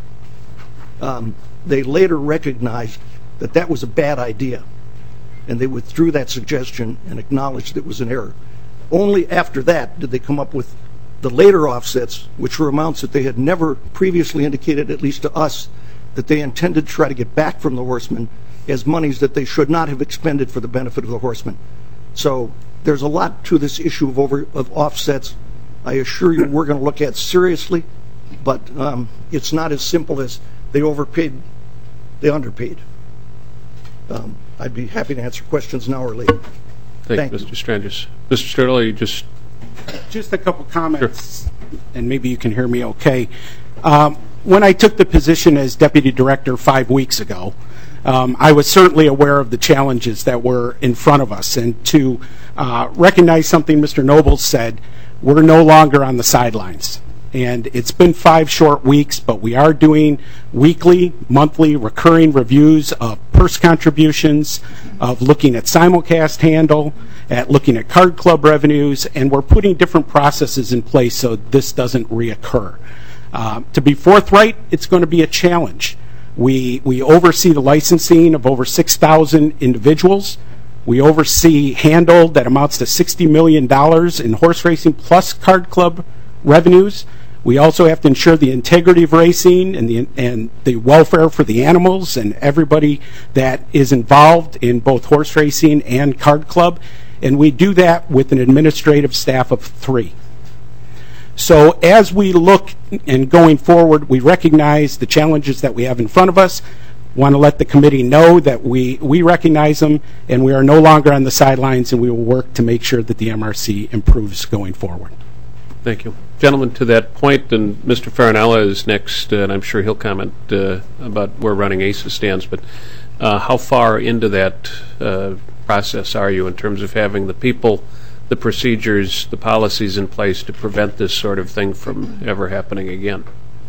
[SPEAKER 7] They later recognized that that was a bad idea, and they withdrew that suggestion and acknowledged it was an error. Only after that did they come up with the later offsets, which were amounts that they had never previously indicated, at least to us, that they intended to try to get back from the horsemen as monies that they should not have expended for the benefit of the horsemen. So there's a lot to this issue of offsets. I assure you we're going to look at seriously, but it's not as simple as they overpaid, they underpaid. I'd be happy to answer questions now or later.
[SPEAKER 1] Thank you, Mr. Strangis. Mr. Sturtler, you just
[SPEAKER 8] a couple comments,
[SPEAKER 1] sure,
[SPEAKER 8] and maybe you can hear me okay. When I took the position as Deputy Director 5 weeks ago, I was certainly aware of the challenges that were in front of us, and to recognize something Mr. Nobles said, we're no longer on the sidelines. And it's been 5 short weeks, but we are doing weekly, monthly, recurring reviews of purse contributions, of looking at simulcast handle, at looking at card club revenues, and we're putting different processes in place so this doesn't reoccur. To be forthright, it's going to be a challenge. We oversee the licensing of over 6,000 individuals. We oversee handle that amounts to $60 million in horse racing plus card club revenues. We also have to ensure the integrity of racing and the welfare for the animals and everybody that is involved in both horse racing and card club. And we do that with an administrative staff of 3. So as we look and going forward, we recognize the challenges that we have in front of us. Want to let the committee know that we recognize them, and we are no longer on the sidelines, and we will work to make sure that the MRC improves going forward.
[SPEAKER 1] Thank you. Gentlemen, to that point, and Mr. Farinella is next, and I'm sure he'll comment about where Running Aces stands, but how far into that process are you in terms of having the people, the procedures, the policies in place to prevent this sort of thing from ever happening again?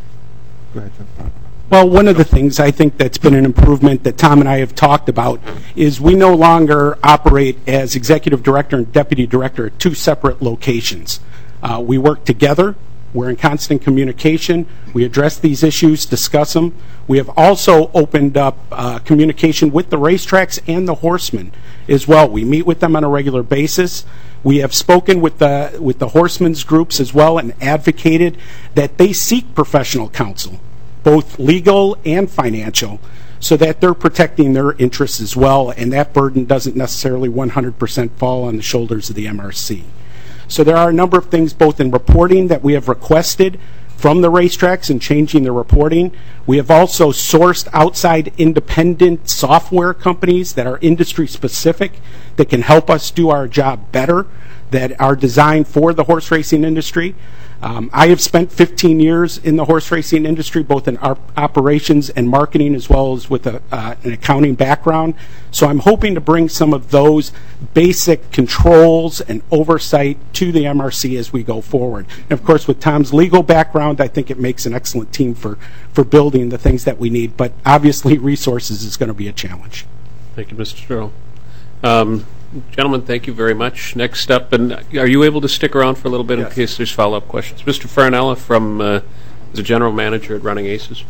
[SPEAKER 6] Go ahead, Jim.
[SPEAKER 8] Well, one of the things I think that's been an improvement that Tom and I have talked about is we no longer operate as executive director and deputy director at 2 separate locations. We work together. We're in constant communication. We address these issues, discuss them. We have also opened up communication with the racetracks and the horsemen as well. We meet with them on a regular basis. We have spoken with the horsemen's groups as well and advocated that they seek professional counsel, both legal and financial, so that they're protecting their interests as well, and that burden doesn't necessarily 100% fall on the shoulders of the MRC. So there are a number of things both in reporting that we have requested from the racetracks and changing the reporting. We have also sourced outside independent software companies that are industry specific that can help us do our job better, that are designed for the horse racing industry. I have spent 15 years in the horse racing industry, both in operations and marketing, as well as with an accounting background. So I'm hoping to bring some of those basic controls and oversight to the MRC as we go forward. And of course, with Tom's legal background, I think it makes an excellent team for building the things that we need. But obviously, resources is going to be a challenge.
[SPEAKER 1] Thank you, Mr. Sturl. Gentlemen, thank you very much. Next up, and are you able to stick around for a little bit in case there's follow-up questions? Mr. Farinella from the general manager at Running Aces.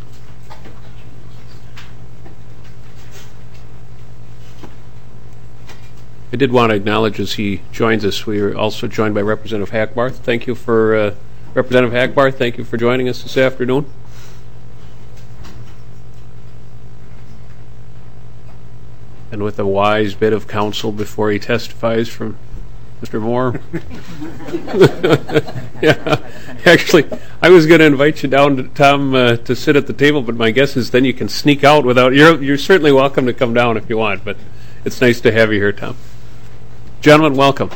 [SPEAKER 1] I did want to acknowledge as he joins us, we are also joined by Representative Hackbarth. Thank you for, Representative Hackbarth, thank you for joining us this afternoon. And with a wise bit of counsel before he testifies from Mr. Moore. Yeah, actually, I was going to invite you down, to Tom, to sit at the table, but my guess is then you can sneak out without. You're certainly welcome to come down if you want, but it's nice to have you here, Tom. Gentlemen, welcome.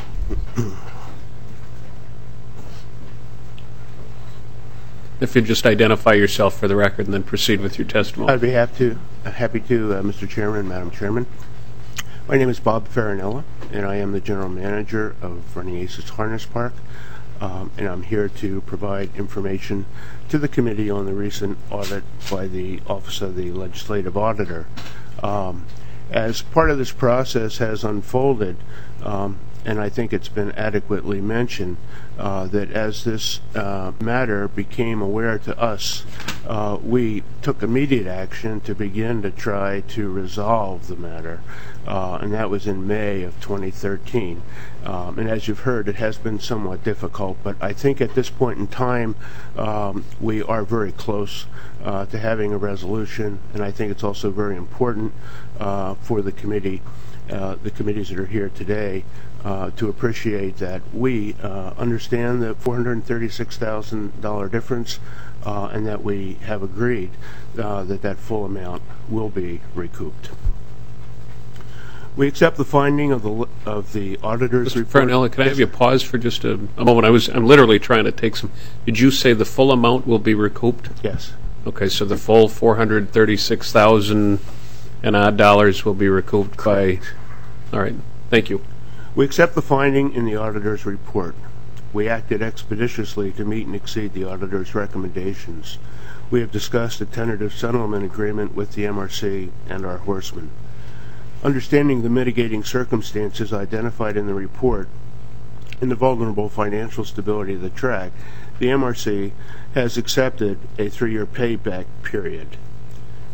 [SPEAKER 1] If you'd just identify yourself for the record and then proceed with your testimony.
[SPEAKER 9] I'd be happy to, Mr. Chairman, Madam Chairman. My name is Bob Farinella, and I am the General Manager of Running Aces Harness Park, and I'm here to provide information to the committee on the recent audit by the Office of the Legislative Auditor. As part of this process has unfolded, and I think it's been adequately mentioned, that as this matter became aware to us, we took immediate action to begin to try to resolve the matter, and that was in May of 2013. And as you've heard, it has been somewhat difficult, but I think at this point in time, we are very close to having a resolution, and I think it's also very important for the committees that are here today to appreciate that we understand the $436,000 difference, and that we have agreed that full amount will be recouped. We accept the finding of the auditor's report.
[SPEAKER 1] Mr. Farinella, can I have you pause for just a moment? I'm literally trying to take some. Did you say the full amount will be recouped?
[SPEAKER 9] Yes.
[SPEAKER 1] Okay, so the full $436,000 and odd dollars will be recouped by. All right, thank you.
[SPEAKER 9] We accept the finding in the auditor's report. We acted expeditiously to meet and exceed the auditor's recommendations. We have discussed a tentative settlement agreement with the MRC and our horsemen. Understanding the mitigating circumstances identified in the report and the vulnerable financial stability of the track, the MRC has accepted a 3-year payback period.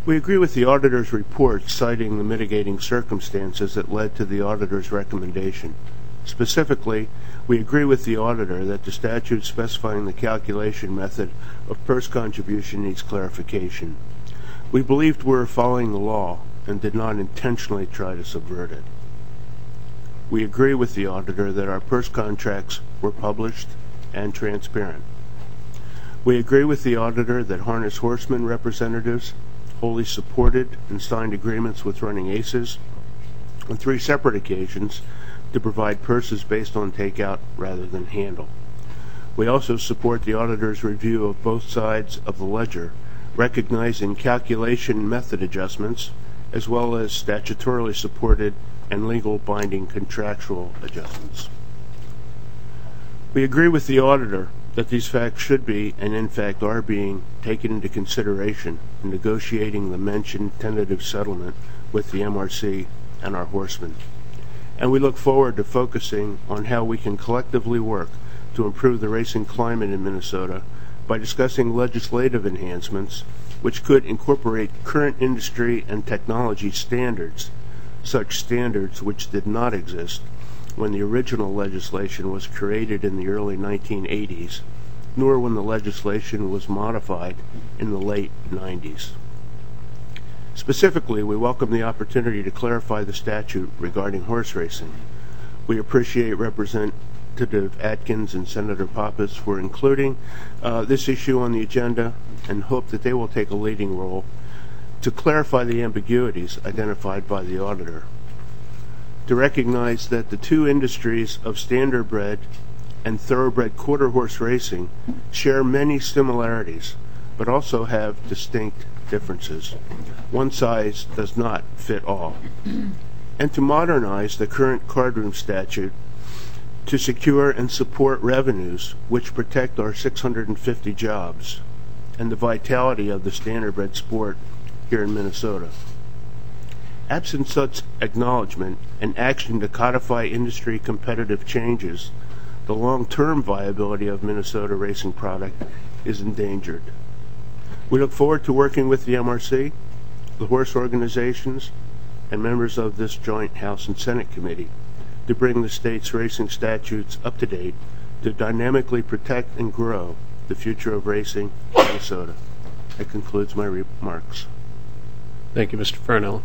[SPEAKER 9] We agree with the auditor's report citing the mitigating circumstances that led to the auditor's recommendation. Specifically, we agree with the auditor that the statute specifying the calculation method of purse contribution needs clarification. We believed we were following the law and did not intentionally try to subvert it. We agree with the auditor that our purse contracts were published and transparent. We agree with the auditor that Harness Horsemen representatives wholly supported and signed agreements with Running Aces on 3 separate occasions to provide purses based on takeout rather than handle. We also support the auditor's review of both sides of the ledger, recognizing calculation method adjustments as well as statutorily supported and legal binding contractual adjustments. We agree with the auditor that these facts should be, and in fact are being, taken into consideration in negotiating the mentioned tentative settlement with the MRC and our horsemen. And we look forward to focusing on how we can collectively work to improve the racing climate in Minnesota by discussing legislative enhancements which could incorporate current industry and technology standards, such standards which did not exist when the original legislation was created in the early 1980s, nor when the legislation was modified in the late 90s. Specifically, we welcome the opportunity to clarify the statute regarding horse racing. We appreciate Representative Atkins and Senator Pappas for including this issue on the agenda and hope that they will take a leading role to clarify the ambiguities identified by the auditor, to recognize that the two industries of standardbred and thoroughbred quarter horse racing share many similarities, but also have distinct differences. One size does not fit all. And to modernize the current cardroom statute to secure and support revenues which protect our 650 jobs and the vitality of the standardbred sport here in Minnesota. Absent such acknowledgement and action to codify industry competitive changes, the long-term viability of Minnesota racing product is endangered. We look forward to working with the MRC, the horse organizations, and members of this joint House and Senate committee to bring the state's racing statutes up to date to dynamically protect and grow the future of racing in Minnesota. That concludes my remarks.
[SPEAKER 1] Thank you, Mr. Farnell.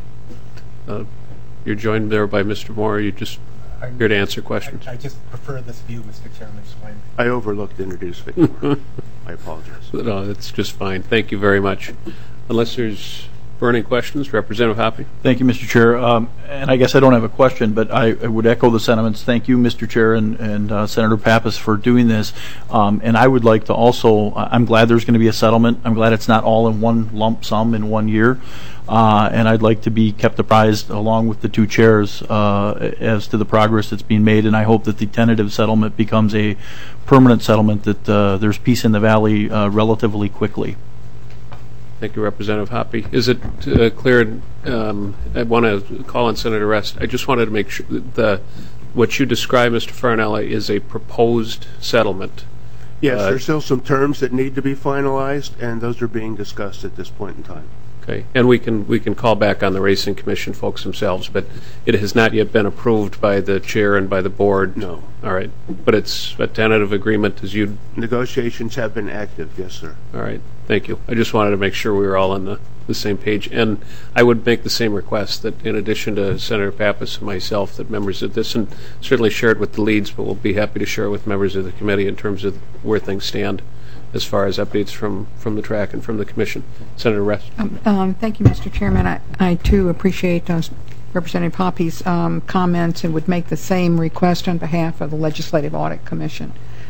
[SPEAKER 1] You're joined there by Mr. Moore. You just here to answer questions.
[SPEAKER 10] I just prefer this view, Mr. Chairman. So
[SPEAKER 9] I overlooked introducing Victor. I apologize.
[SPEAKER 1] No, that's just fine. Thank you very much. Unless there's burning questions, Representative Hoppe.
[SPEAKER 11] Thank you, Mr. Chair. And I guess I don't have a question, but I would echo the sentiments. Thank you, Mr. Chair and Senator Pappas for doing this. And I would like to also, I'm glad there's going to be a settlement. I'm glad it's not all in one lump sum in 1 year. And I'd like to be kept apprised along with the two chairs as to the progress that's being made. And I hope that the tentative settlement becomes a permanent settlement, that there's peace in the valley relatively quickly.
[SPEAKER 1] Thank you, Representative Hoppe. Is it clear? I want to call on Senator Rest. I just wanted to make sure that what you described, Mr. Farnell, is a proposed settlement.
[SPEAKER 9] Yes, there's still some terms that need to be finalized, and those are being discussed at this point in time.
[SPEAKER 1] Okay, and we can call back on the Racing Commission folks themselves, but it has not yet been approved by the chair and by the board.
[SPEAKER 9] No.
[SPEAKER 1] All right, but it's a tentative agreement as you.
[SPEAKER 9] Negotiations have been active, yes, sir.
[SPEAKER 1] All right, thank you. I just wanted to make sure we were all on the same page, and I would make the same request that in addition to Senator Pappas and myself, that members of this, and certainly share it with the leads, but we'll be happy to share it with members of the committee in terms of where things stand as far as updates from the track and from the commission. Senator Rest.
[SPEAKER 5] Thank you, Mr. Chairman. I too appreciate Representative Hoppe's comments and would make the same request on behalf of the Legislative Audit Commission.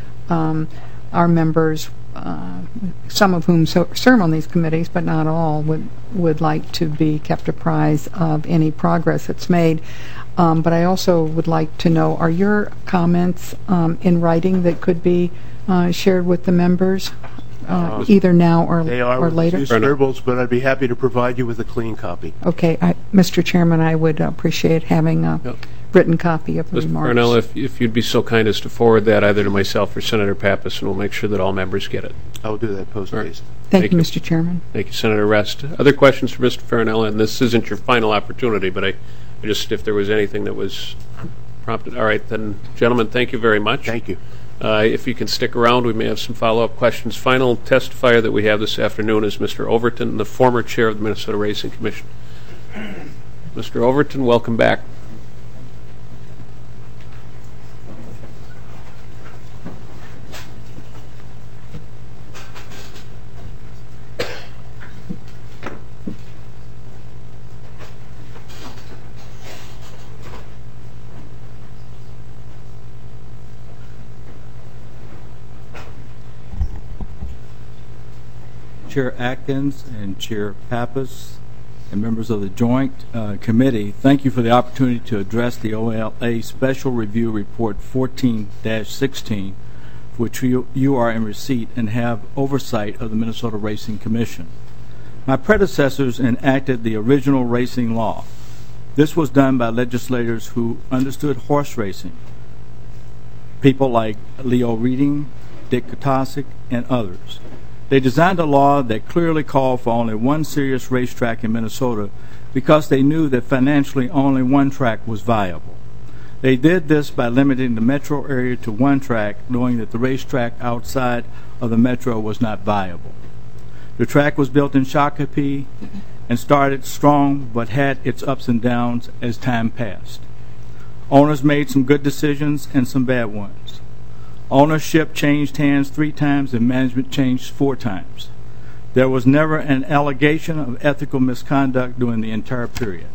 [SPEAKER 5] Our members, some of whom serve on these committees, but not all, would like to be kept apprised of any progress that's made. But I also would like to know, are your comments in writing that could be shared with the members, either now or later?
[SPEAKER 9] They are with scribbles, but I'd be happy to provide you with a clean copy.
[SPEAKER 5] Okay, Mr. Chairman, I would appreciate having written copy of the
[SPEAKER 1] Mr.
[SPEAKER 5] remarks.
[SPEAKER 1] Farnell, if you'd be so kind as to forward that either to myself or Senator Pappas, and we'll make sure that all members get it.
[SPEAKER 9] I'll do that post-haste.
[SPEAKER 5] Thank you, Mr. Chairman.
[SPEAKER 1] Thank you, Senator Rest. Other questions for Mr. Farnell? And this isn't your final opportunity, but I just, if there was anything that was prompted. All right, then, gentlemen, thank you very much.
[SPEAKER 9] Thank you.
[SPEAKER 1] If you can stick around, we may have some follow-up questions. Final testifier that we have this afternoon is Mr. Overton, the former chair of the Minnesota Racing Commission. Mr. Overton, welcome back.
[SPEAKER 12] Chair Atkins and Chair Pappas and members of the Joint Committee, thank you for the opportunity to address the OLA Special Review Report 14-16, which you are in receipt and have oversight of the Minnesota Racing Commission. My predecessors enacted the original racing law. This was done by legislators who understood horse racing, people like Leo Reading, Dick Kotosik, and others. They designed a law that clearly called for only one serious racetrack in Minnesota because they knew that financially only one track was viable. They did this by limiting the metro area to one track, knowing that the racetrack outside of the metro was not viable. The track was built in Shakopee and started strong but had its ups and downs as time passed. Owners made some good decisions and some bad ones. Ownership changed hands 3 times and management changed 4 times. There was never an allegation of ethical misconduct during the entire period.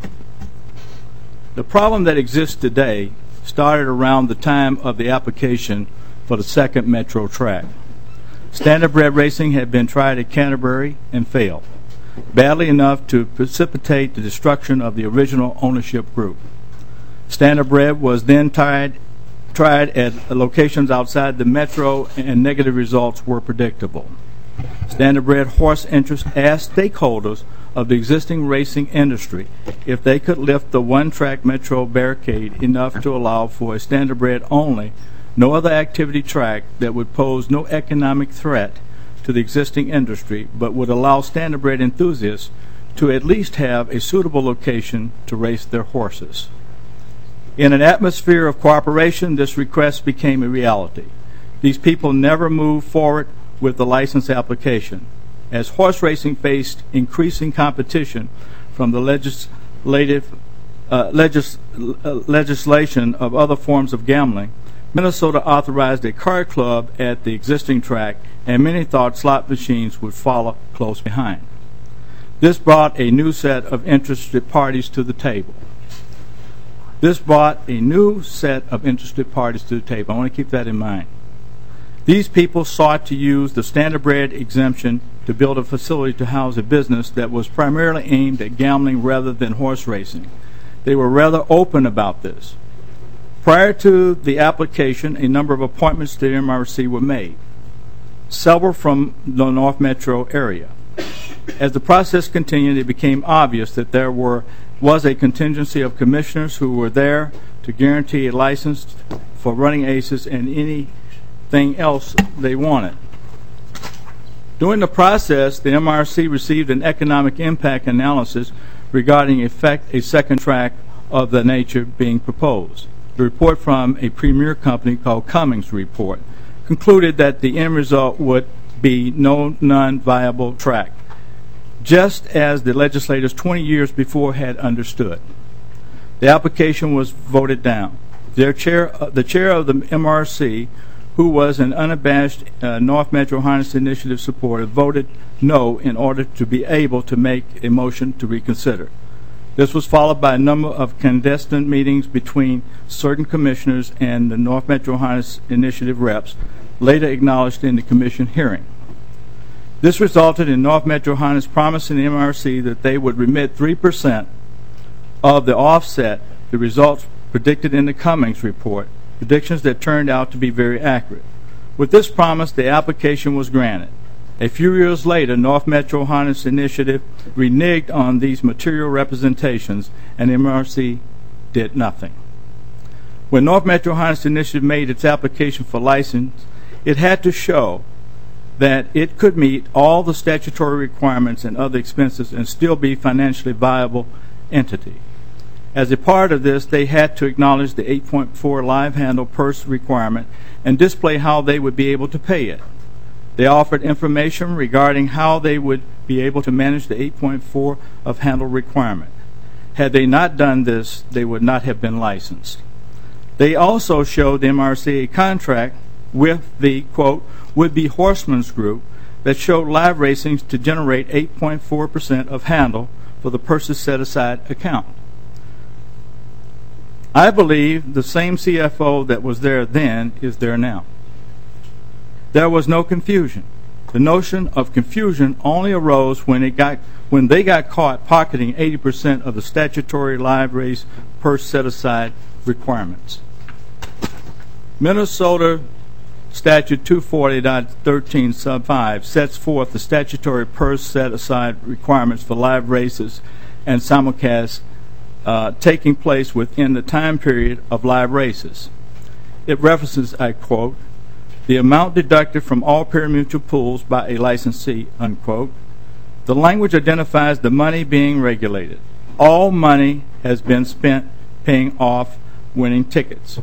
[SPEAKER 12] The problem that exists today started around the time of the application for the second metro track. Standardbred racing had been tried at Canterbury and failed, badly enough to precipitate the destruction of the original ownership group. Standardbred was then tried at locations outside the metro, and negative results were predictable. Standardbred horse interests asked stakeholders of the existing racing industry if they could lift the one-track metro barricade enough to allow for a standardbred only, no other activity track that would pose no economic threat to the existing industry, but would allow standardbred enthusiasts to at least have a suitable location to race their horses. In an atmosphere of cooperation, this request became a reality. These people never moved forward with the license application. As horse racing faced increasing competition from the legislation of other forms of gambling, Minnesota authorized a card club at the existing track, and many thought slot machines would follow close behind. This brought a new set of interested parties to the table. I want to keep that in mind. These people sought to use the standardbred exemption to build a facility to house a business that was primarily aimed at gambling rather than horse racing. They were rather open about this. Prior to the application, a number of appointments to the MRC were made, several from the North Metro area. As the process continued, it became obvious that there was a contingency of commissioners who were there to guarantee a license for running aces and anything else they wanted. During the process, the MRC received an economic impact analysis regarding a second track of the nature being proposed. The report from a premier company called Cummings Report concluded that the end result would be no non-viable track, just as the legislators 20 years before had understood. The application was voted down. The chair of the MRC, who was an unabashed North Metro Harness Initiative supporter, voted no in order to be able to make a motion to reconsider. This was followed by a number of clandestine meetings between certain commissioners and the North Metro Harness Initiative reps, later acknowledged in the commission hearing. This resulted in North Metro Harness promising the MRC that they would remit 3% of the offset, the results predicted in the Cummings Report, predictions that turned out to be very accurate. With this promise, the application was granted. A few years later, North Metro Harness Initiative reneged on these material representations, and the MRC did nothing. When North Metro Harness Initiative made its application for license, it had to show that it could meet all the statutory requirements and other expenses and still be financially viable entity. As a part of this, they had to acknowledge the 8.4 live handle purse requirement and display how they would be able to pay it. They offered information regarding how they would be able to manage the 8.4 of handle requirement. Had they not done this, they would not have been licensed. They also showed the MRC a contract with the, quote, would-be horsemen's group that showed live racing to generate 8.4% of handle for the purses set-aside account. I believe the same CFO that was there then is there now. There was no confusion. The notion of confusion only arose when they got caught pocketing 80% of the statutory live race purse set-aside requirements. Minnesota Statute 240.13 sub 5 sets forth the statutory purse set-aside requirements for live races and simulcasts taking place within the time period of live races. It references, I quote, the amount deducted from all pari-mutuel pools by a licensee, unquote. The language identifies the money being regulated. All money has been spent paying off winning tickets.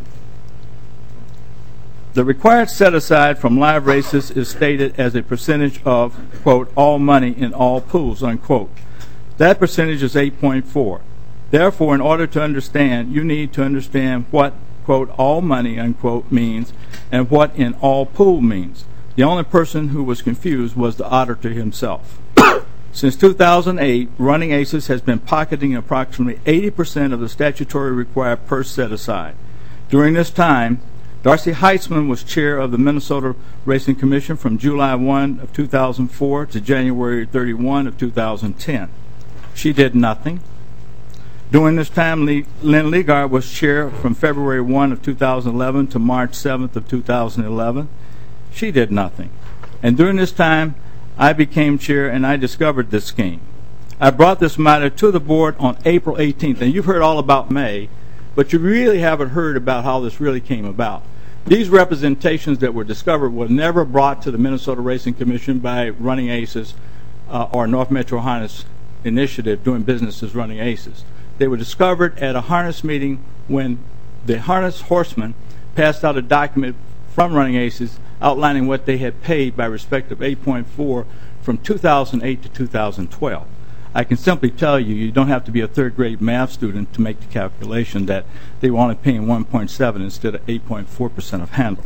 [SPEAKER 12] The required set-aside from live races is stated as a percentage of, quote, all money in all pools, unquote. That percentage is 8.4. Therefore, in order to understand, you need to understand what, quote, all money, unquote, means and what in all pool means. The only person who was confused was the auditor himself. Since 2008, Running Aces has been pocketing approximately 80% of the statutory required purse set-aside. During this time, Darcy Heitzman was chair of the Minnesota Racing Commission from July 1 of 2004 to January 31 of 2010. She did nothing. During this time, Lynn Legard was chair from February 1 of 2011 to March 7th of 2011. She did nothing. And during this time, I became chair and I discovered this scheme. I brought this matter to the board on April 18th, and you've heard all about May, but you really haven't heard about how this really came about. These representations that were discovered were never brought to the Minnesota Racing Commission by Running Aces or North Metro Harness Initiative doing business as Running Aces. They were discovered at a harness meeting when the harness horsemen passed out a document from Running Aces outlining what they had paid by respect of 8.4 from 2008 to 2012. I can simply tell you, you don't have to be a third-grade math student to make the calculation that they were only paying 1.7 instead of 8.4% of handle.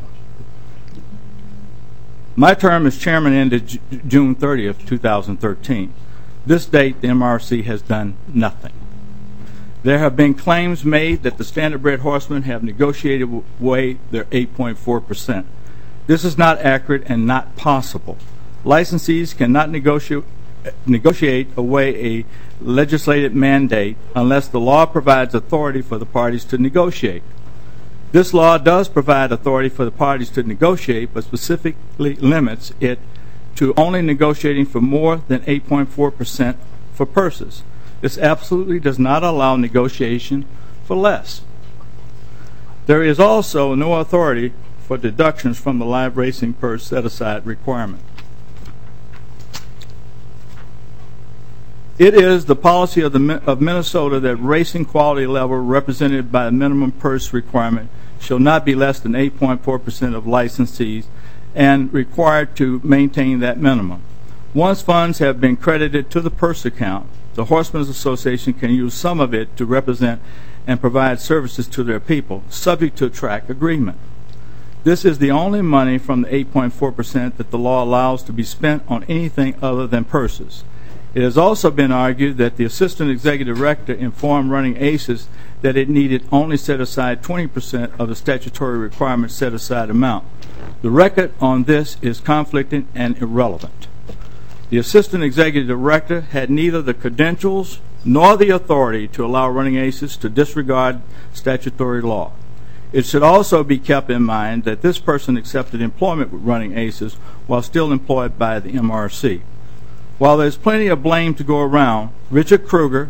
[SPEAKER 12] My term as chairman ended June 30th, 2013. This date, the MRC has done nothing. There have been claims made that the standardbred horsemen have negotiated away their 8.4%. This is not accurate and not possible. Licensees cannot negotiate away a legislated mandate unless the law provides authority for the parties to negotiate. This law does provide authority for the parties to negotiate, but specifically limits it to only negotiating for more than 8.4% for purses. This absolutely does not allow negotiation for less. There is also no authority for deductions from the live racing purse set-aside requirement. It is the policy of Minnesota that racing quality level represented by a minimum purse requirement shall not be less than 8.4% of licensees and required to maintain that minimum. Once funds have been credited to the purse account, the Horsemen's Association can use some of it to represent and provide services to their people, subject to a track agreement. This is the only money from the 8.4% that the law allows to be spent on anything other than purses. It has also been argued that the Assistant Executive Director informed Running Aces that it needed only set aside 20% of the statutory requirement set aside amount. The record on this is conflicting and irrelevant. The Assistant Executive Director had neither the credentials nor the authority to allow Running Aces to disregard statutory law. It should also be kept in mind that this person accepted employment with Running Aces while still employed by the MRC. While there's plenty of blame to go around, Richard Kruger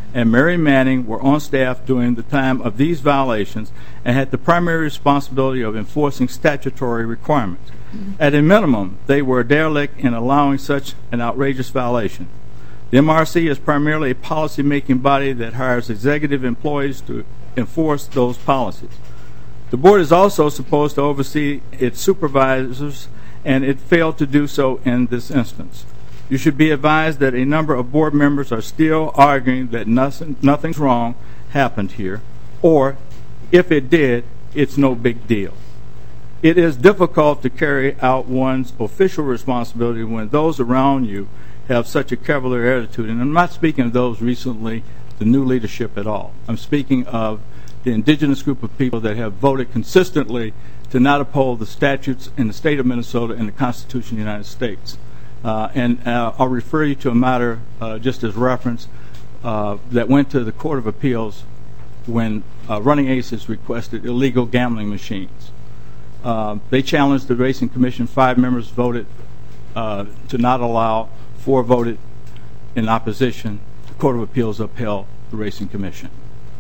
[SPEAKER 12] and Mary Manning were on staff during the time of these violations and had the primary responsibility of enforcing statutory requirements. At a minimum, they were derelict in allowing such an outrageous violation. The MRC is primarily a policy-making body that hires executive employees to enforce those policies. The board is also supposed to oversee its supervisors, and it failed to do so in this instance. You should be advised that a number of board members are still arguing that nothing's wrong happened here, or if it did, it's no big deal. It is difficult to carry out one's official responsibility when those around you have such a cavalier attitude. And I'm not speaking of those recently, the new leadership at all. I'm speaking of the indigenous group of people that have voted consistently to not uphold the statutes in the state of Minnesota and the Constitution of the United States. I'll refer you to a matter just as reference that went to the Court of Appeals when Running Aces requested illegal gambling machines. They challenged the Racing Commission. 5 members voted to not allow, 4 voted in opposition. The Court of Appeals upheld the Racing Commission.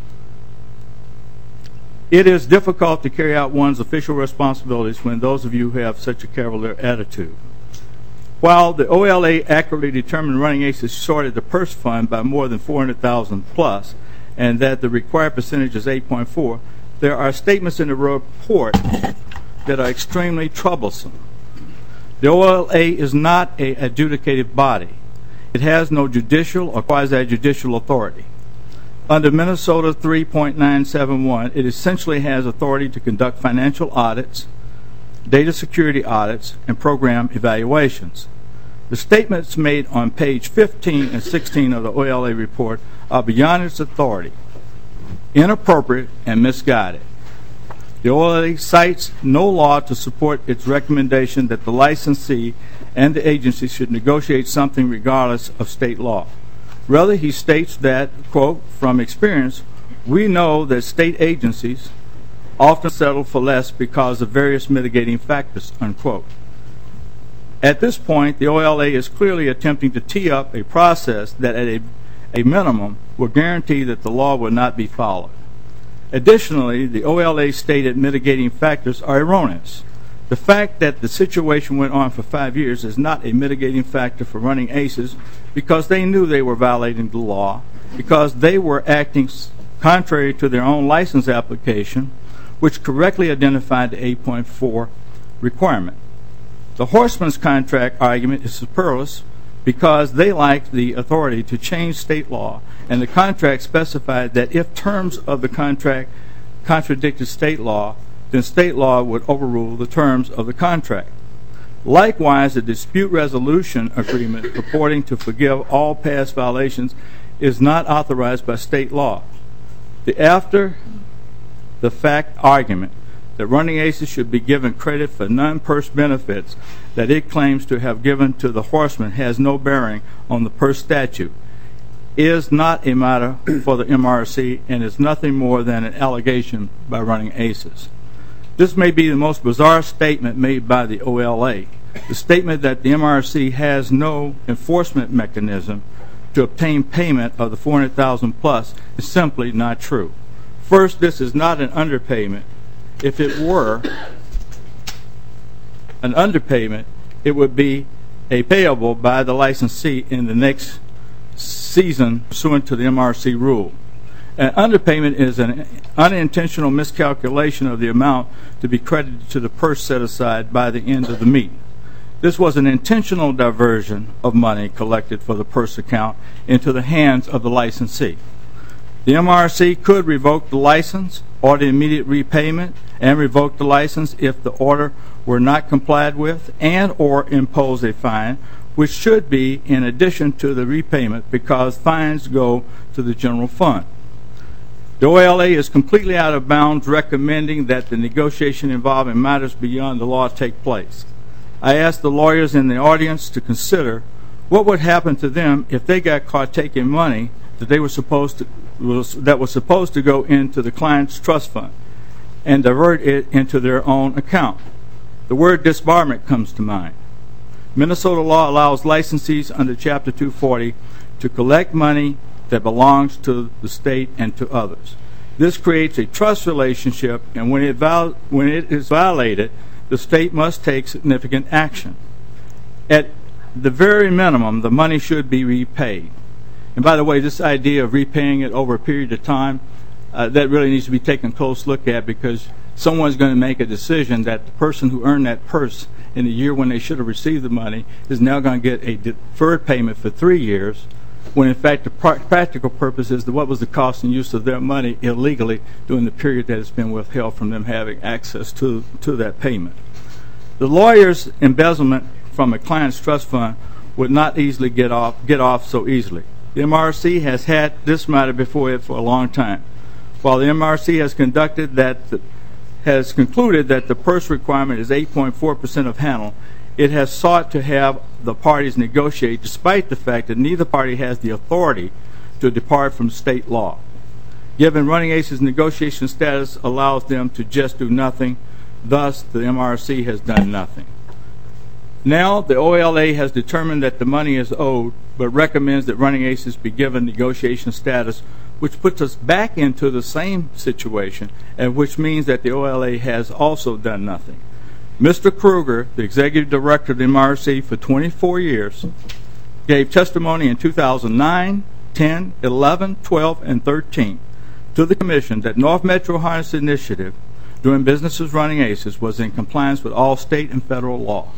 [SPEAKER 12] It is difficult to carry out one's official responsibilities when those of you have such a cavalier attitude. While the OLA accurately determined Running Aces shorted the purse fund by more than $400,000 plus, and that the required percentage is 8.4, there are statements in the report that are extremely troublesome. The OLA is not an adjudicative body. It has no judicial or quasi-judicial authority. Under Minnesota 3.971, it essentially has authority to conduct financial audits, data security audits, and program evaluations. The statements made on page 15 and 16 of the OLA report are beyond its authority, inappropriate, and misguided. The OLA cites no law to support its recommendation that the licensee and the agency should negotiate something regardless of state law. Rather, he states that, quote, from experience, we know that state agencies often settle for less because of various mitigating factors, unquote. At this point, the OLA is clearly attempting to tee up a process that at a minimum will guarantee that the law will not be followed. Additionally, the OLA stated mitigating factors are erroneous. The fact that the situation went on for 5 years is not a mitigating factor for Running Aces because they knew they were violating the law, because they were acting contrary to their own license application, which correctly identified the 8.4 requirement. The Horseman's contract argument is superfluous because they lacked the authority to change state law, and the contract specified that if terms of the contract contradicted state law, then state law would overrule the terms of the contract. Likewise, the dispute resolution agreement purporting to forgive all past violations is not authorized by state law. The after-the-fact argument that Running Aces should be given credit for non-purse benefits that it claims to have given to the Horseman has no bearing on the purse statute, is not a matter for the MRC and is nothing more than an allegation by Running Aces. This may be the most bizarre statement made by the OLA. The statement that the MRC has no enforcement mechanism to obtain payment of the $400,000 plus is simply not true. First, this is not an underpayment. If it were an underpayment, it would be a payable by the licensee in the next season pursuant to the MRC rule. An underpayment is an unintentional miscalculation of the amount to be credited to the purse set aside by the end of the meet. This was an intentional diversion of money collected for the purse account into the hands of the licensee. The MRC could revoke the license, order immediate repayment, and revoke the license if the order were not complied with, and or impose a fine, which should be in addition to the repayment because fines go to the general fund. The OLA is completely out of bounds recommending that the negotiation involving matters beyond the law take place. I ask the lawyers in the audience to consider what would happen to them if they got caught taking money that was supposed to go into the client's trust fund and divert it into their own account. The word disbarment comes to mind. Minnesota law allows licensees under Chapter 240 to collect money that belongs to the state and to others. This creates a trust relationship, and when it is violated, the state must take significant action. At the very minimum, the money should be repaid. And by the way, this idea of repaying it over a period of time, that really needs to be taken a close look at, because someone's going to make a decision that the person who earned that purse in the year when they should have received the money is now going to get a deferred payment for 3 years, when in fact the practical purpose is what was the cost and use of their money illegally during the period that has been withheld from them having access to that payment. The lawyer's embezzlement from a client's trust fund would not easily get off so easily. The MRC has had this matter before it for a long time. While the MRC has concluded that the purse requirement is 8.4% of handle, it has sought to have the parties negotiate, despite the fact that neither party has the authority to depart from state law. Given Running Ace's negotiation status allows them to just do nothing, thus the MRC has done nothing. Now the OLA has determined that the money is owed, but recommends that Running Aces be given negotiation status, which puts us back into the same situation, and which means that the OLA has also done nothing. Mr. Kruger, the executive director of the MRC for 24 years, gave testimony in 2009, 10, 11, 12, and 13 to the Commission that North Metro Harness Initiative, doing business as Running Aces, was in compliance with all state and federal law.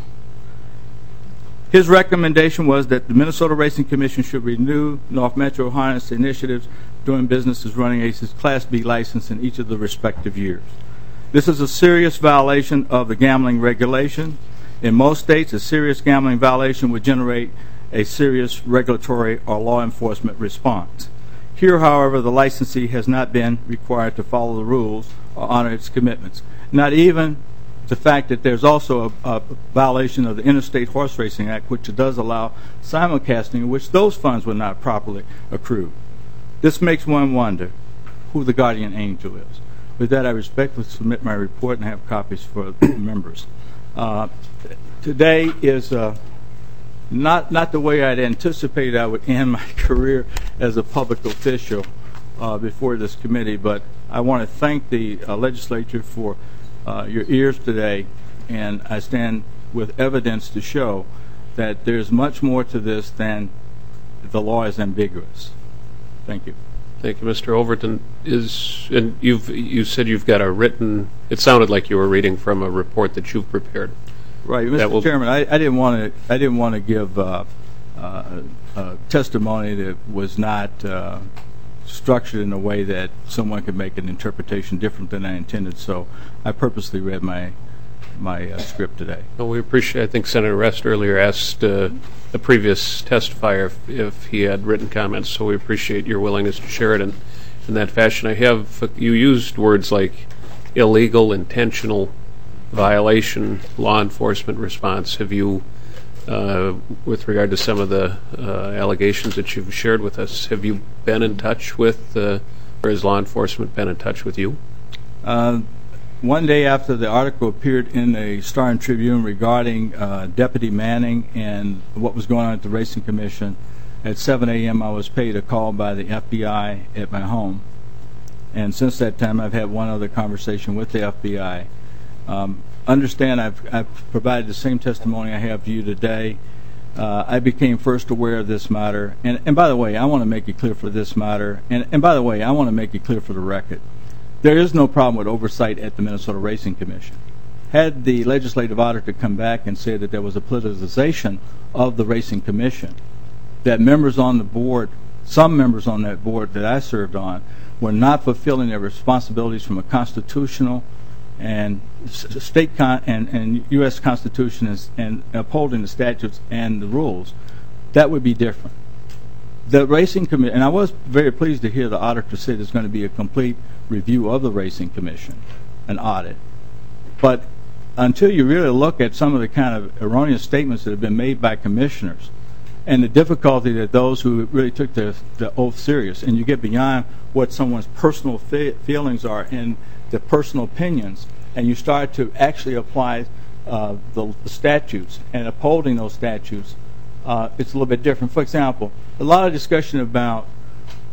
[SPEAKER 12] His recommendation was that the Minnesota Racing Commission should renew North Metro Harness Initiative's doing business as Running Aces Class B license in each of the respective years. This is a serious violation of the gambling regulation. In most states, a serious gambling violation would generate a serious regulatory or law enforcement response. Here, however, the licensee has not been required to follow the rules or honor its commitments. Not even the fact that there's also a violation of the Interstate Horse Racing Act, which does allow simulcasting, in which those funds were not properly accrued. This makes one wonder who the guardian angel is. With that, I respectfully submit my report and have copies for the members. Today is not the way I'd anticipated I would end my career as a public official before this committee, but I want to thank the legislature for your ears today, and I stand with evidence to show that there's much more to this than the law is ambiguous. Thank you.
[SPEAKER 1] Thank you, Mr. Overton. And you said you've got a written. It sounded like you were reading from a report that you've prepared.
[SPEAKER 12] Right, Mr. Chairman. I didn't want to give testimony that was not structured in a way that someone could make an interpretation different than I intended. So I purposely read my script today.
[SPEAKER 1] Well, we appreciate. I think Senator Rest earlier asked the previous testifier if he had written comments, so we appreciate your willingness to share it in that fashion. You used words like illegal, intentional, violation, law enforcement response. Have you, with regard to some of the allegations that you've shared with us, have you been in touch with, or has law enforcement been in touch with you?
[SPEAKER 12] One day after the article appeared in the Star and Tribune regarding Deputy Manning and what was going on at the Racing Commission, at 7 a.m. I was paid a call by the FBI at my home. And since that time, I've had one other conversation with the FBI. Understand I've provided the same testimony I have to you today. I became first aware of this matter. And by the way, I want to make it clear for this matter. And by the way, I want to make it clear for the record. There is no problem with oversight at the Minnesota Racing Commission. Had the legislative auditor come back and say that there was a politicization of the Racing Commission, that members on the board, some members on that board that I served on, were not fulfilling their responsibilities from a constitutional and state and U.S. Constitution and upholding the statutes and the rules, that would be different. The Racing Commission, and I was very pleased to hear the auditor say there's going to be a complete review of the Racing Commission, an audit. But until you really look at some of the kind of erroneous statements that have been made by commissioners and the difficulty that those who really took the oath serious, and you get beyond what someone's personal feelings are and the personal opinions, and you start to actually apply the statutes and upholding those statutes, it's a little bit different. For example, a lot of discussion about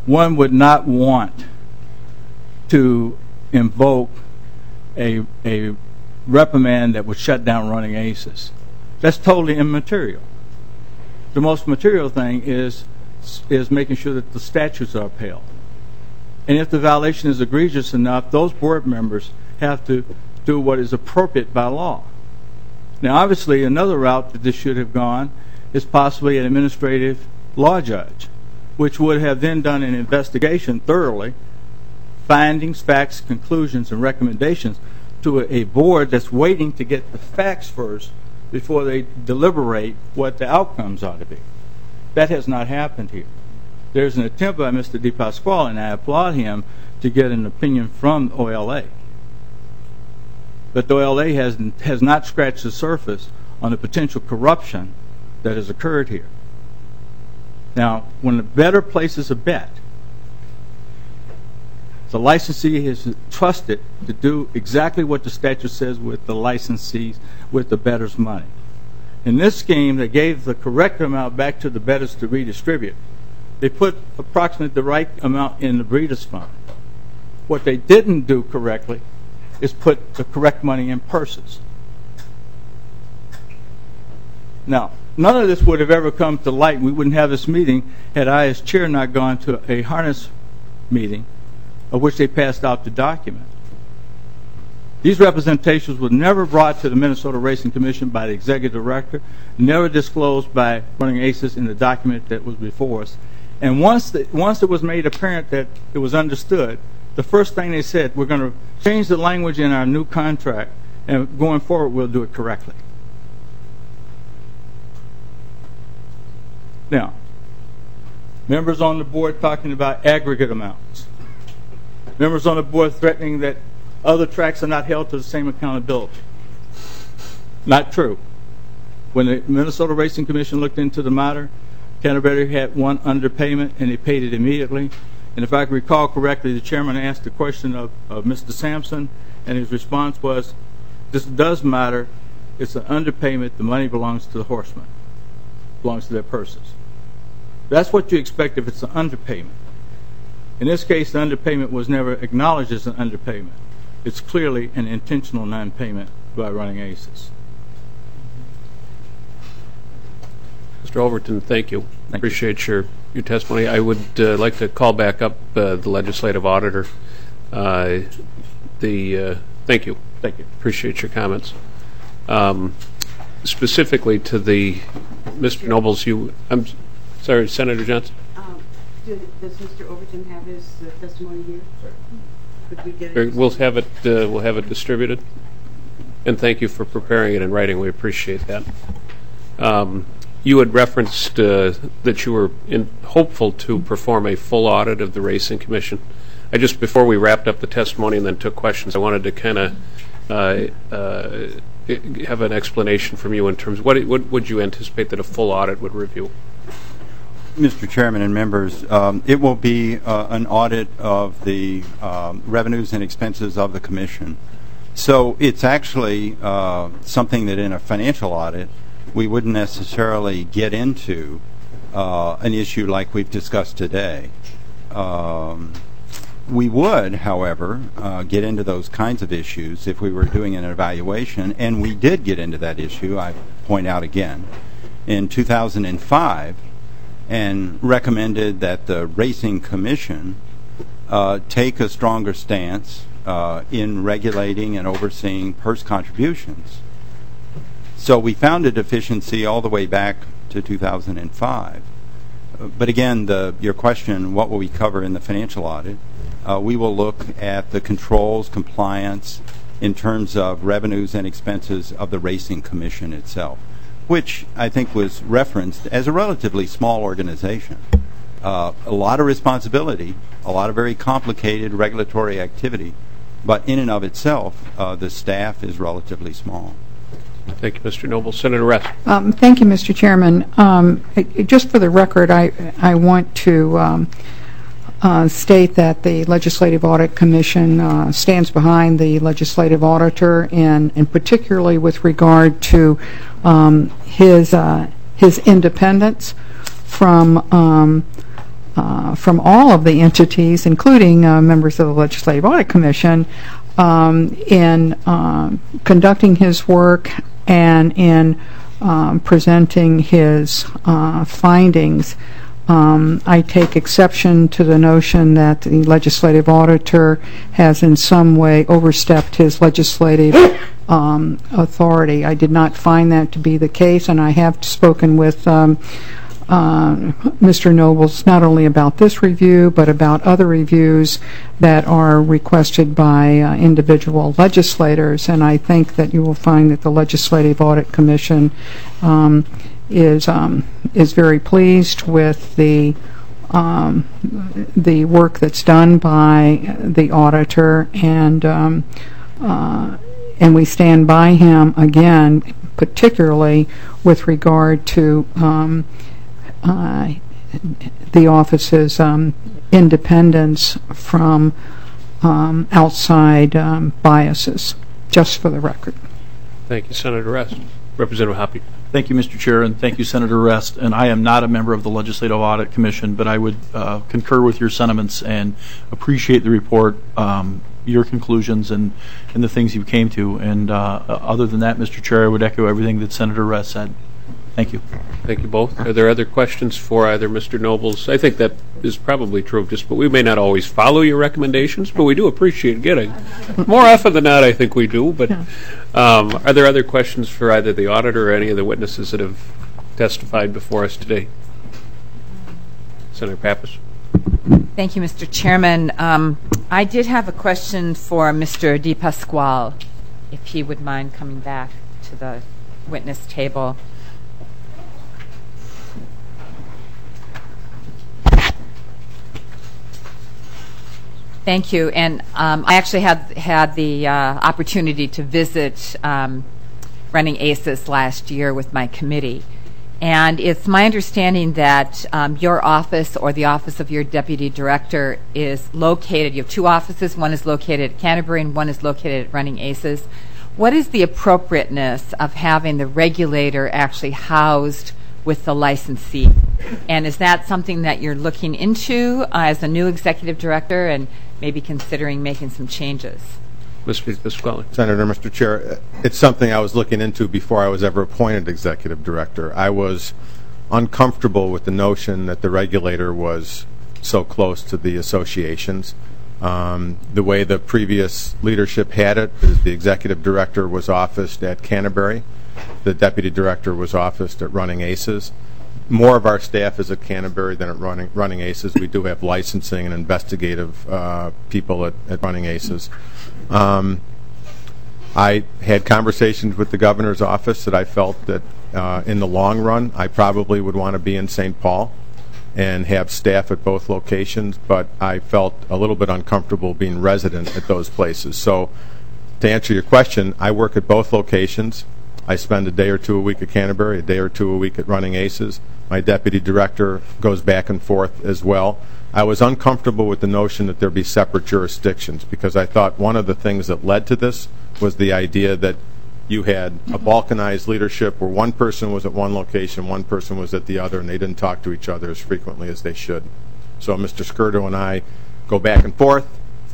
[SPEAKER 12] one would not want to invoke a reprimand that would shut down Running Aces. That's totally immaterial. The most material thing is making sure that the statutes are upheld. And if the violation is egregious enough, those board members have to do what is appropriate by law. Now, obviously, another route that this should have gone is possibly an administrative law judge, which would have then done an investigation thoroughly, findings, facts, conclusions, and recommendations to a board that's waiting to get the facts first before they deliberate what the outcomes ought to be. That has not happened here. There's an attempt by Mr. DePasquale, and I applaud him, to get an opinion from OLA. But the OLA has not scratched the surface on the potential corruption that has occurred here. Now, when a bettor places a bet, the licensee is trusted to do exactly what the statute says with the licensees, with the bettor's money. In this scheme, they gave the correct amount back to the bettors to redistribute. They put approximately the right amount in the breeders' fund. What they didn't do correctly is put the correct money in purses. Now, none of this would have ever come to light. We wouldn't have this meeting had I, as chair, not gone to a harness meeting of which they passed out the document. These representations were never brought to the Minnesota Racing Commission by the executive director, never disclosed by Running Aces in the document that was before us. And once it was made apparent that it was understood, the first thing they said, we're going to change the language in our new contract, and going forward, we'll do it correctly. Now, members on the board talking about aggregate amounts. Members on the board threatening that other tracks are not held to the same accountability. Not true. When the Minnesota Racing Commission looked into the matter, Canterbury had one underpayment, and they paid it immediately. And if I can recall correctly, the chairman asked the question of Mr. Sampson, and his response was, this does matter. It's an underpayment. The money belongs to the horsemen. Belongs to their purses. That's what you expect if it's an underpayment. In this case, the underpayment was never acknowledged as an underpayment. It's clearly an intentional non-payment by Running Aces.
[SPEAKER 1] Mr. Overton, thank you. Appreciate your testimony. I would like to call back up the legislative auditor. Thank you.
[SPEAKER 12] Thank you.
[SPEAKER 1] Appreciate your comments. Specifically to the Mr. Nobles, I'm sorry, Senator Johnson.
[SPEAKER 13] Does Mr. Overton have his testimony here? Sure. Could we get it?
[SPEAKER 1] We'll have it distributed. And thank you for preparing it in writing. We appreciate that. You had referenced that you were hopeful to perform a full audit of the Racing Commission. Before we wrapped up the testimony and then took questions, I wanted to kind of have an explanation from you in terms of what would you anticipate that a full audit would review?
[SPEAKER 2] Mr. Chairman and members, it will be an audit of the revenues and expenses of the Commission. So it's actually something that in a financial audit we wouldn't necessarily get into an issue like we've discussed today. We would, however, get into those kinds of issues if we were doing an evaluation, and we did get into that issue, I point out again, in 2005, and recommended that the Racing Commission take a stronger stance in regulating and overseeing purse contributions. So we found a deficiency all the way back to 2005. But again, your question, what will we cover in the financial audit? We will look at the controls, compliance, in terms of revenues and expenses of the Racing Commission itself, which I think was referenced as a relatively small organization. A lot of responsibility, a lot of very complicated regulatory activity, but in and of itself, the staff is relatively small.
[SPEAKER 1] Thank you, Mr. Noble. Senator Ress.
[SPEAKER 5] Thank you, Mr. Chairman. Just for the record, I want to state that the Legislative Audit Commission stands behind the legislative auditor, and particularly with regard to his independence from from all of the entities, including members of the Legislative Audit Commission, in conducting his work and in presenting his findings. I take exception to the notion that the legislative auditor has in some way overstepped his legislative authority. I did not find that to be the case, and I have spoken with Mr. Nobles not only about this review but about other reviews that are requested by individual legislators, and I think that you will find that the Legislative Audit Commission is very pleased with the work that's done by the auditor, and we stand by him again, particularly with regard to the office's independence from outside biases, just for the record.
[SPEAKER 1] Thank you, Senator Rest. Representative Hoppe.
[SPEAKER 11] Thank you, Mr. Chair, and thank you, Senator Rest. And I am not a member of the Legislative Audit Commission, but I would concur with your sentiments and appreciate the report, your conclusions, and the things you came to. And other than that, Mr. Chair, I would echo everything that Senator Rest said. Thank you.
[SPEAKER 1] Thank you both. Are there other questions for either Mr. Nobles? I think that is probably true of but we may not always follow your recommendations, but we do appreciate getting. More often than not, I think we do. But are there other questions for either the auditor or any of the witnesses that have testified before us today? Senator Pappas.
[SPEAKER 3] Thank you, Mr. Chairman. I did have a question for Mr. DePasquale, if he would mind coming back to the witness table. Thank you. And I actually had the opportunity to visit Running ACES last year with my committee. And it's my understanding that your office or the office of your deputy director is located, you have two offices, one is located at Canterbury and one is located at Running ACES. What is the appropriateness of having the regulator actually housed with the licensee? And is that something that you're looking into as a new executive director and maybe considering making some changes?
[SPEAKER 6] Senator, Mr. Chair, it's something I was looking into before I was ever appointed executive director. I was uncomfortable with the notion that the regulator was so close to the associations. The way the previous leadership had it is the executive director was officed at Canterbury. The deputy director was officed at Running ACES. More of our staff is at Canterbury than at Running ACES. We do have licensing and investigative people at Running ACES. I had conversations with the governor's office that I felt that in the long run I probably would want to be in St. Paul and have staff at both locations, but I felt a little bit uncomfortable being resident at those places. So to answer your question, I work at both locations. I spend a day or two a week at Canterbury, a day or two a week at Running ACES. My deputy director goes back and forth as well. I was uncomfortable with the notion that there be separate jurisdictions because I thought one of the things that led to this was the idea that you had a balkanized leadership where one person was at one location, one person was at the other, and they didn't talk to each other as frequently as they should. So Mr. Skirdo and I go back and forth,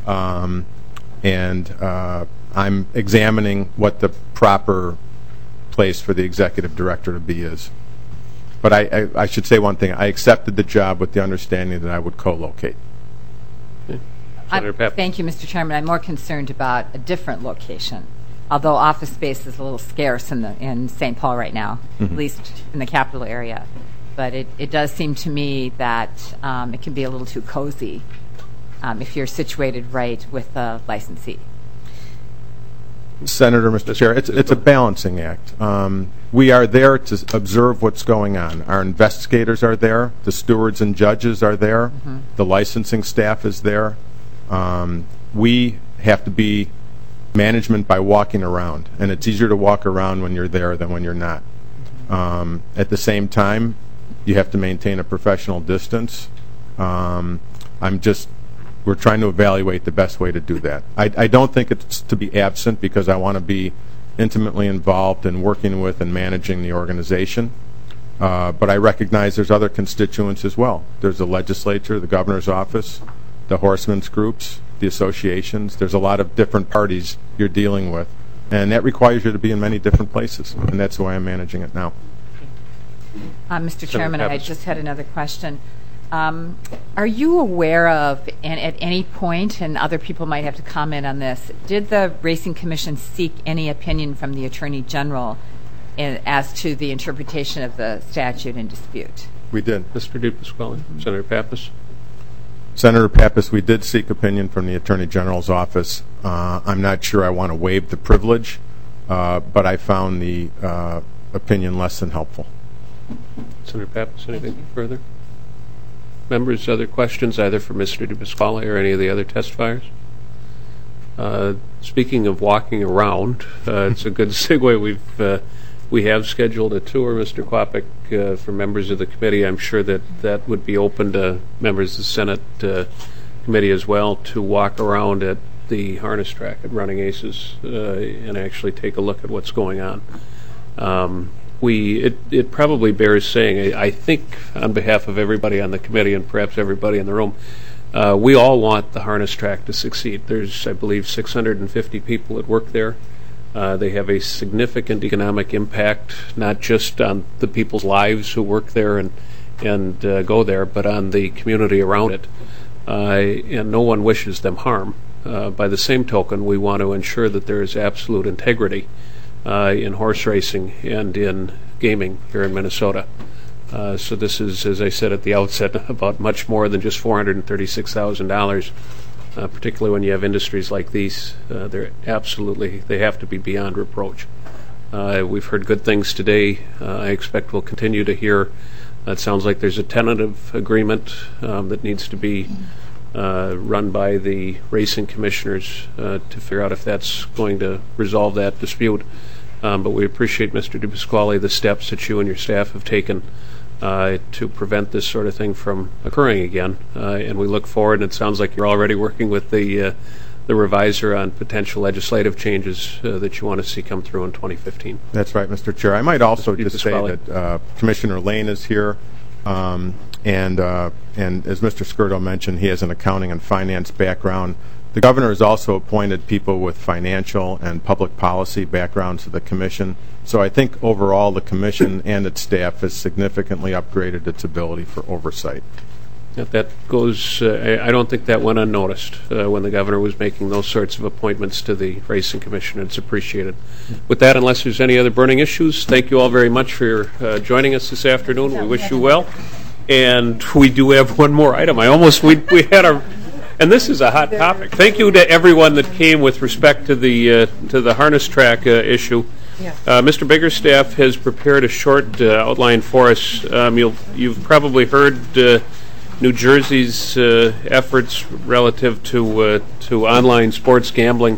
[SPEAKER 6] and I'm examining what the proper place for the executive director to be is. But I should say one thing. I accepted the job with the understanding that I would co-locate.
[SPEAKER 3] Thank you, Mr. Chairman. I'm more concerned about a different location, although office space is a little scarce in St. Paul right now, at least in the capital area. But it does seem to me that it can be a little too cozy if you're situated right with the licensee.
[SPEAKER 6] Senator, Mr. Chair, it's a balancing act. We are there to observe what's going on. Our investigators are there. The stewards and judges are there. The licensing staff is there. We have to be management by walking around, and it's easier to walk around when you're there than when you're not. At the same time, you have to maintain a professional distance. We're trying to evaluate the best way to do that. I don't think it's to be absent because I want to be intimately involved in working with and managing the organization. But I recognize there's other constituents as well. There's the legislature, the governor's office, the horsemen's groups, the associations. There's a lot of different parties you're dealing with, and that requires you to be in many different places, and that's why I'm managing it now.
[SPEAKER 3] Mr. Chairman, I just had another question. Are you aware of, and at any point, and other people might have to comment on this, did the Racing Commission seek any opinion from the Attorney General as to the interpretation of the statute in dispute?
[SPEAKER 6] We did.
[SPEAKER 1] Mr. DePasquale, Senator Pappas.
[SPEAKER 6] Senator Pappas, we did seek opinion from the Attorney General's office. I'm not sure I want to waive the privilege, but I found the opinion less than helpful.
[SPEAKER 1] Senator Pappas, anything further? Members, other questions either for Mr. DePasquale or any of the other testifiers? Speaking of walking around, it's a good segue. We have scheduled a tour, Mr. Quapik, for members of the committee. I'm sure that would be open to members of the Senate committee as well to walk around at the harness track at Running Aces and actually take a look at what's going on. It probably bears saying, I think on behalf of everybody on the committee and perhaps everybody in the room, we all want the harness track to succeed. There's, I believe, 650 people that work there. They have a significant economic impact, not just on the people's lives who work there and go there, but on the community around it. And no one wishes them harm. By the same token, we want to ensure that there is absolute integrity in horse racing and in gaming here in Minnesota. So this is, as I said at the outset, about much more than just $436,000, particularly when you have industries like these. They have to be beyond reproach. We've heard good things today. I expect we'll continue to hear. It sounds like there's a tentative agreement that needs to be run by the racing commissioners to figure out if that's going to resolve that dispute. But we appreciate, Mr. DePasquale, the steps that you and your staff have taken to prevent this sort of thing from occurring again. And we look forward, and it sounds like you're already working with the reviser on potential legislative changes that you want to see come through in 2015.
[SPEAKER 6] That's right, Mr. Chair. I might also just say that Commissioner Lane is here, and as Mr. Skirdo mentioned, he has an accounting and finance background. The governor has also appointed people with financial and public policy backgrounds to the commission. So I think overall the commission and its staff has significantly upgraded its ability for oversight.
[SPEAKER 1] That goes, I don't think that went unnoticed when the governor was making those sorts of appointments to the Racing Commission. It's appreciated. With that, unless there's any other burning issues, thank you all very much for joining us this afternoon. We wish you well. And we do have one more item. We had our... And this is a hot topic. Thank you to everyone that came with respect to the harness track issue. Mr. Biggerstaff has prepared a short outline for us. You've probably heard New Jersey's efforts relative to online sports gambling,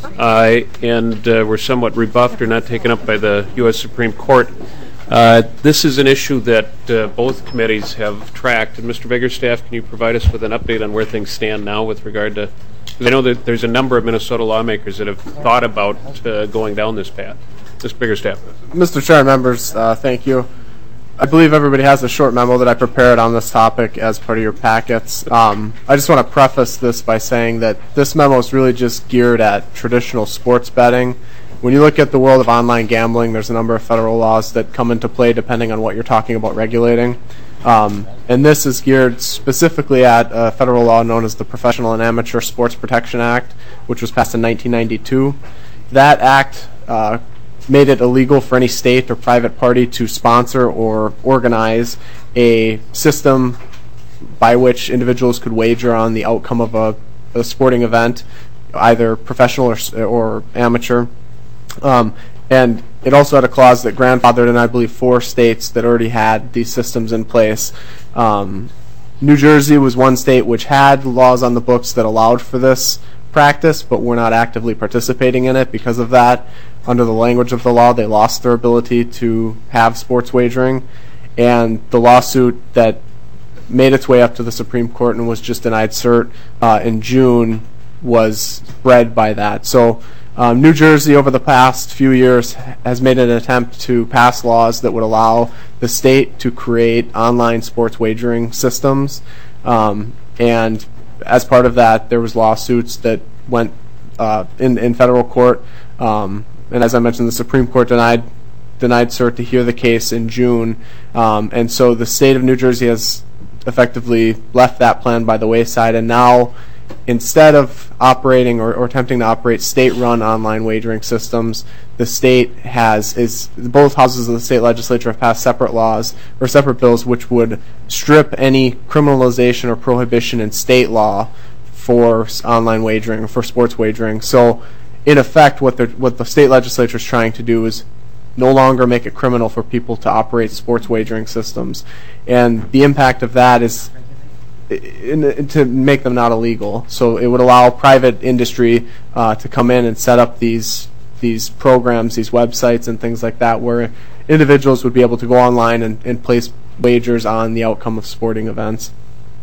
[SPEAKER 1] and were somewhat rebuffed or not taken up by the U.S. Supreme Court. This is an issue that both committees have tracked. And Mr. Biggerstaff, can you provide us with an update on where things stand now with regard to... Because I know that there's a number of Minnesota lawmakers that have thought about going down this path. Mr. Biggerstaff.
[SPEAKER 14] Mr. Chair, members, thank you. I believe everybody has a short memo that I prepared on this topic as part of your packets. I just want to preface this by saying that this memo is really just geared at traditional sports betting. When you look at the world of online gambling, there's a number of federal laws that come into play depending on what you're talking about regulating. And this is geared specifically at a federal law known as the Professional and Amateur Sports Protection Act, which was passed in 1992. That act made it illegal for any state or private party to sponsor or organize a system by which individuals could wager on the outcome of a sporting event, either professional or amateur. And it also had a clause that grandfathered in, I believe, 4 states that already had these systems in place. New Jersey was one state which had laws on the books that allowed for this practice, but were not actively participating in it. Because of that, under the language of the law, they lost their ability to have sports wagering. And the lawsuit that made its way up to the Supreme Court and was just denied cert in June was bred by that. So New Jersey, over the past few years, has made an attempt to pass laws that would allow the state to create online sports wagering systems. And as part of that, there was lawsuits that went in federal court. And as I mentioned, the Supreme Court denied cert to hear the case in June. And so the state of New Jersey has effectively left that plan by the wayside, and now instead of operating or attempting to operate state-run online wagering systems, the state both houses of the state legislature have passed separate laws or separate bills which would strip any criminalization or prohibition in state law for online wagering, for sports wagering. So in effect, what the state legislature is trying to do is no longer make it criminal for people to operate sports wagering systems. And the impact of that is to make them not illegal. So it would allow private industry to come in and set up these programs, these websites and things like that, where individuals would be able to go online and place wagers on the outcome of sporting events.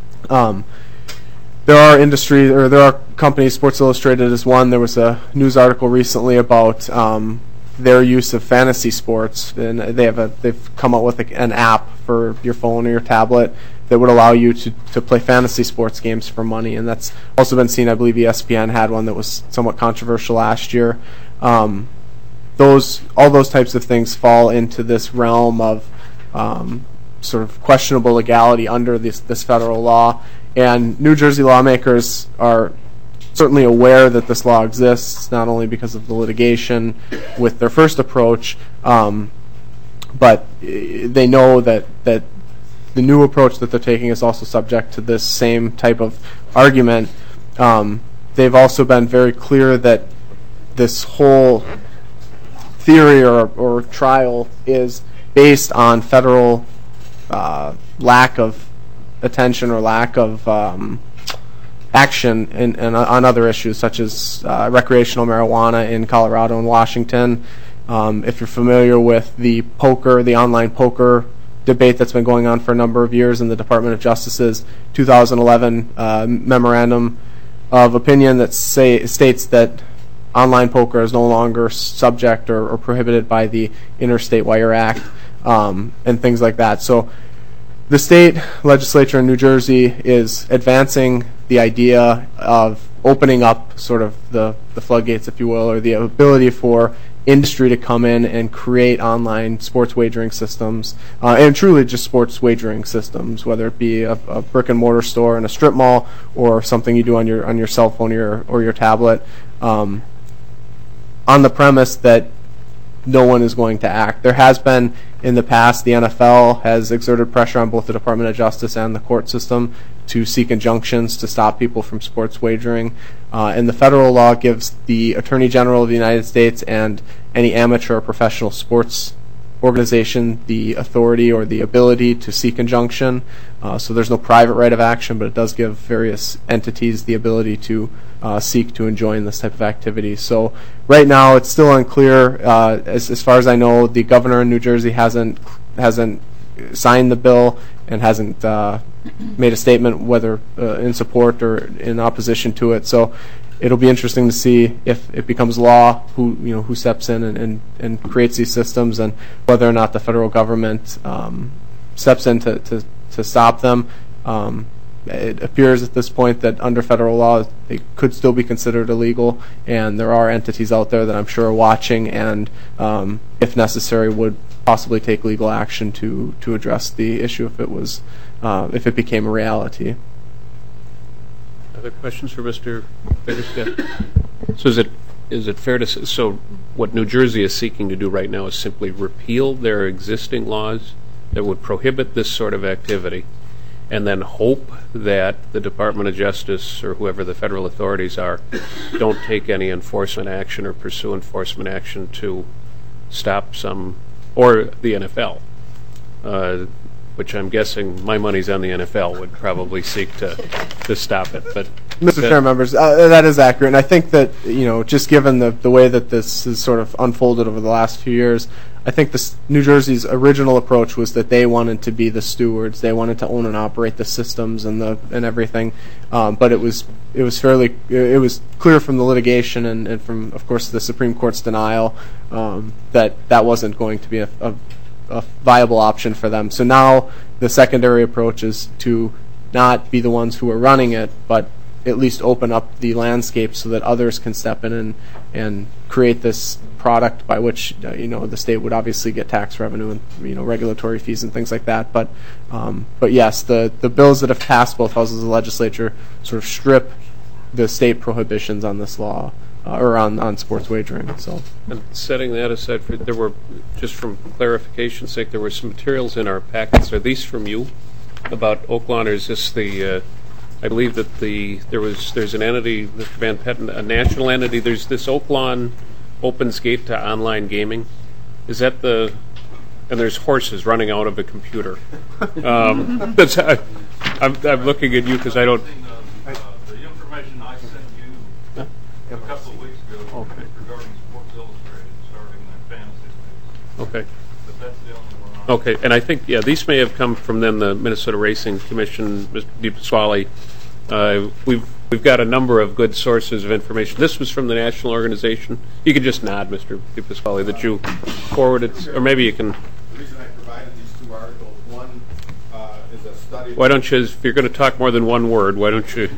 [SPEAKER 14] There are companies, Sports Illustrated is one. There was a news article recently about their use of fantasy sports, and they've come up with an app for your phone or your tablet that would allow you to play fantasy sports games for money, and that's also been seen. I believe ESPN had one that was somewhat controversial last year. All those types of things fall into this realm of sort of questionable legality under this federal law, and New Jersey lawmakers are certainly aware that this law exists, not only because of the litigation with their first approach, but they know that the new approach that they're taking is also subject to this same type of argument. They've also been very clear that this whole theory or trial is based on federal lack of attention or lack of action on other issues, such as recreational marijuana in Colorado and Washington. If you're familiar with the online poker debate that's been going on for a number of years in the Department of Justice's 2011 memorandum of opinion that states that online poker is no longer subject or prohibited by the Interstate Wire Act and things like that. So the state legislature in New Jersey is advancing the idea of opening up sort of the floodgates, if you will, or the ability for industry to come in and create online sports wagering systems, and truly just sports wagering systems, whether it be a brick and mortar store in a strip mall or something you do on your cell phone or your tablet, on the premise that no one is going to act. There has been in the past, the NFL has exerted pressure on both the Department of Justice and the court system to seek injunctions to stop people from sports wagering. And the federal law gives the Attorney General of the United States and any amateur or professional sports organization the authority or the ability to seek injunction. So there's no private right of action, but it does give various entities the ability to seek to enjoin this type of activity. So right now it's still unclear. As far as I know, the governor in New Jersey hasn't signed the bill and hasn't made a statement whether in support or in opposition to it. So it'll be interesting to see if it becomes law who steps in and creates these systems, and whether or not the federal government steps in to stop them. It appears at this point that under federal law they could still be considered illegal, and there are entities out there that I'm sure are watching and, if necessary, would possibly take legal action to address the issue if it became a reality.
[SPEAKER 1] Other questions for Mr. Biggerstedt? So is it fair to say, so what New Jersey is seeking to do right now is simply repeal their existing laws that would prohibit this sort of activity, and then hope that the Department of Justice or whoever the federal authorities are don't take any enforcement action or pursue enforcement action to stop or the NFL, which I'm guessing my money's on the NFL, would probably seek to stop it. But
[SPEAKER 14] Mr. Chair, members, that is accurate, and I think that just given the way that this has sort of unfolded over the last few years, I think New Jersey's original approach was that they wanted to be the stewards. They wanted to own and operate the systems and everything. But it was clear from the litigation and from, of course, the Supreme Court's denial that wasn't going to be a viable option for them. So now the secondary approach is to not be the ones who are running it, but at least open up the landscape so that others can step in and create this product by which the state would obviously get tax revenue and regulatory fees and things like that. But yes, the bills that have passed both houses of the legislature sort of strip the state prohibitions on this law or on sports wagering. So,
[SPEAKER 1] and setting that aside, there were, just from clarification's sake, there were some materials in our packets. Are these from you about Oaklawn, or is this the? I believe that there's an entity, Mr. Van Petten, a national entity. There's this Oaklawn opens gate to online gaming. Is that the? And there's horses running out of a computer. I'm looking at you because I don't.
[SPEAKER 15] The information I sent you a couple of weeks ago regarding Sports Illustrated starting the fantasy space.
[SPEAKER 1] Okay.
[SPEAKER 15] But that's the only one.
[SPEAKER 1] Okay, and I think, these may have come from then the Minnesota Racing Commission, Mr. DePasquale. We've got a number of good sources of information. This was from the national organization. You can just nod, Mr. DePasquale, that you forwarded, or maybe you can.
[SPEAKER 6] The reason I provided these two articles, one is a study.
[SPEAKER 1] Why don't you, if you're going to talk more than one word, why don't you?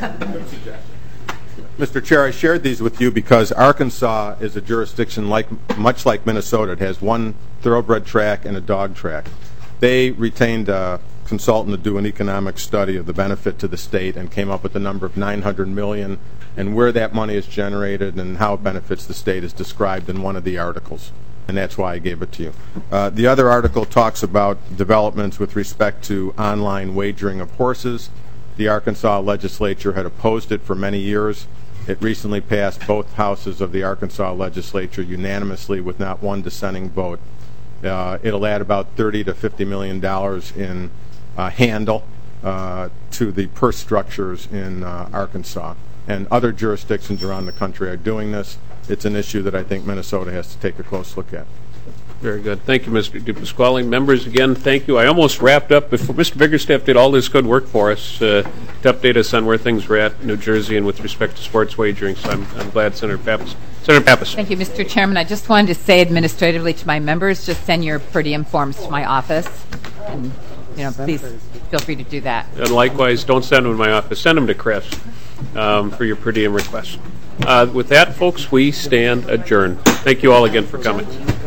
[SPEAKER 6] Mr. Chair, I shared these with you because Arkansas is a jurisdiction much like Minnesota. It has one thoroughbred track and a dog track. They retained a consultant to do an economic study of the benefit to the state and came up with a number of $900 million, and where that money is generated and how it benefits the state is described in one of the articles, and that's why I gave it to you. The other article talks about developments with respect to online wagering of horses. The Arkansas legislature had opposed it for many years. It recently passed both houses of the Arkansas legislature unanimously with not one dissenting vote. It'll add about $30 to $50 million in handle to the purse structures in Arkansas. And other jurisdictions around the country are doing this. It's an issue that I think Minnesota has to take a close look at.
[SPEAKER 1] Very good. Thank you, Mr. DePasquale. Members, again, thank you. I almost wrapped up before Mr. Biggerstaff did all this good work for us to update us on where things were at in New Jersey and with respect to sports wagering. So I'm glad, Senator Pappas. Senator Pappas.
[SPEAKER 3] Thank you, Mr. Chairman. I just wanted to say administratively to my members, just send your per diem forms to my office. And, please feel free to do that.
[SPEAKER 1] And likewise, don't send them to my office. Send them to Chris for your per diem request. With that, folks, we stand adjourned. Thank you all again for coming.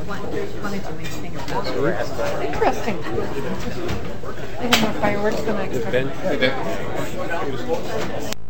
[SPEAKER 5] Interesting. They have more fireworks than I expected.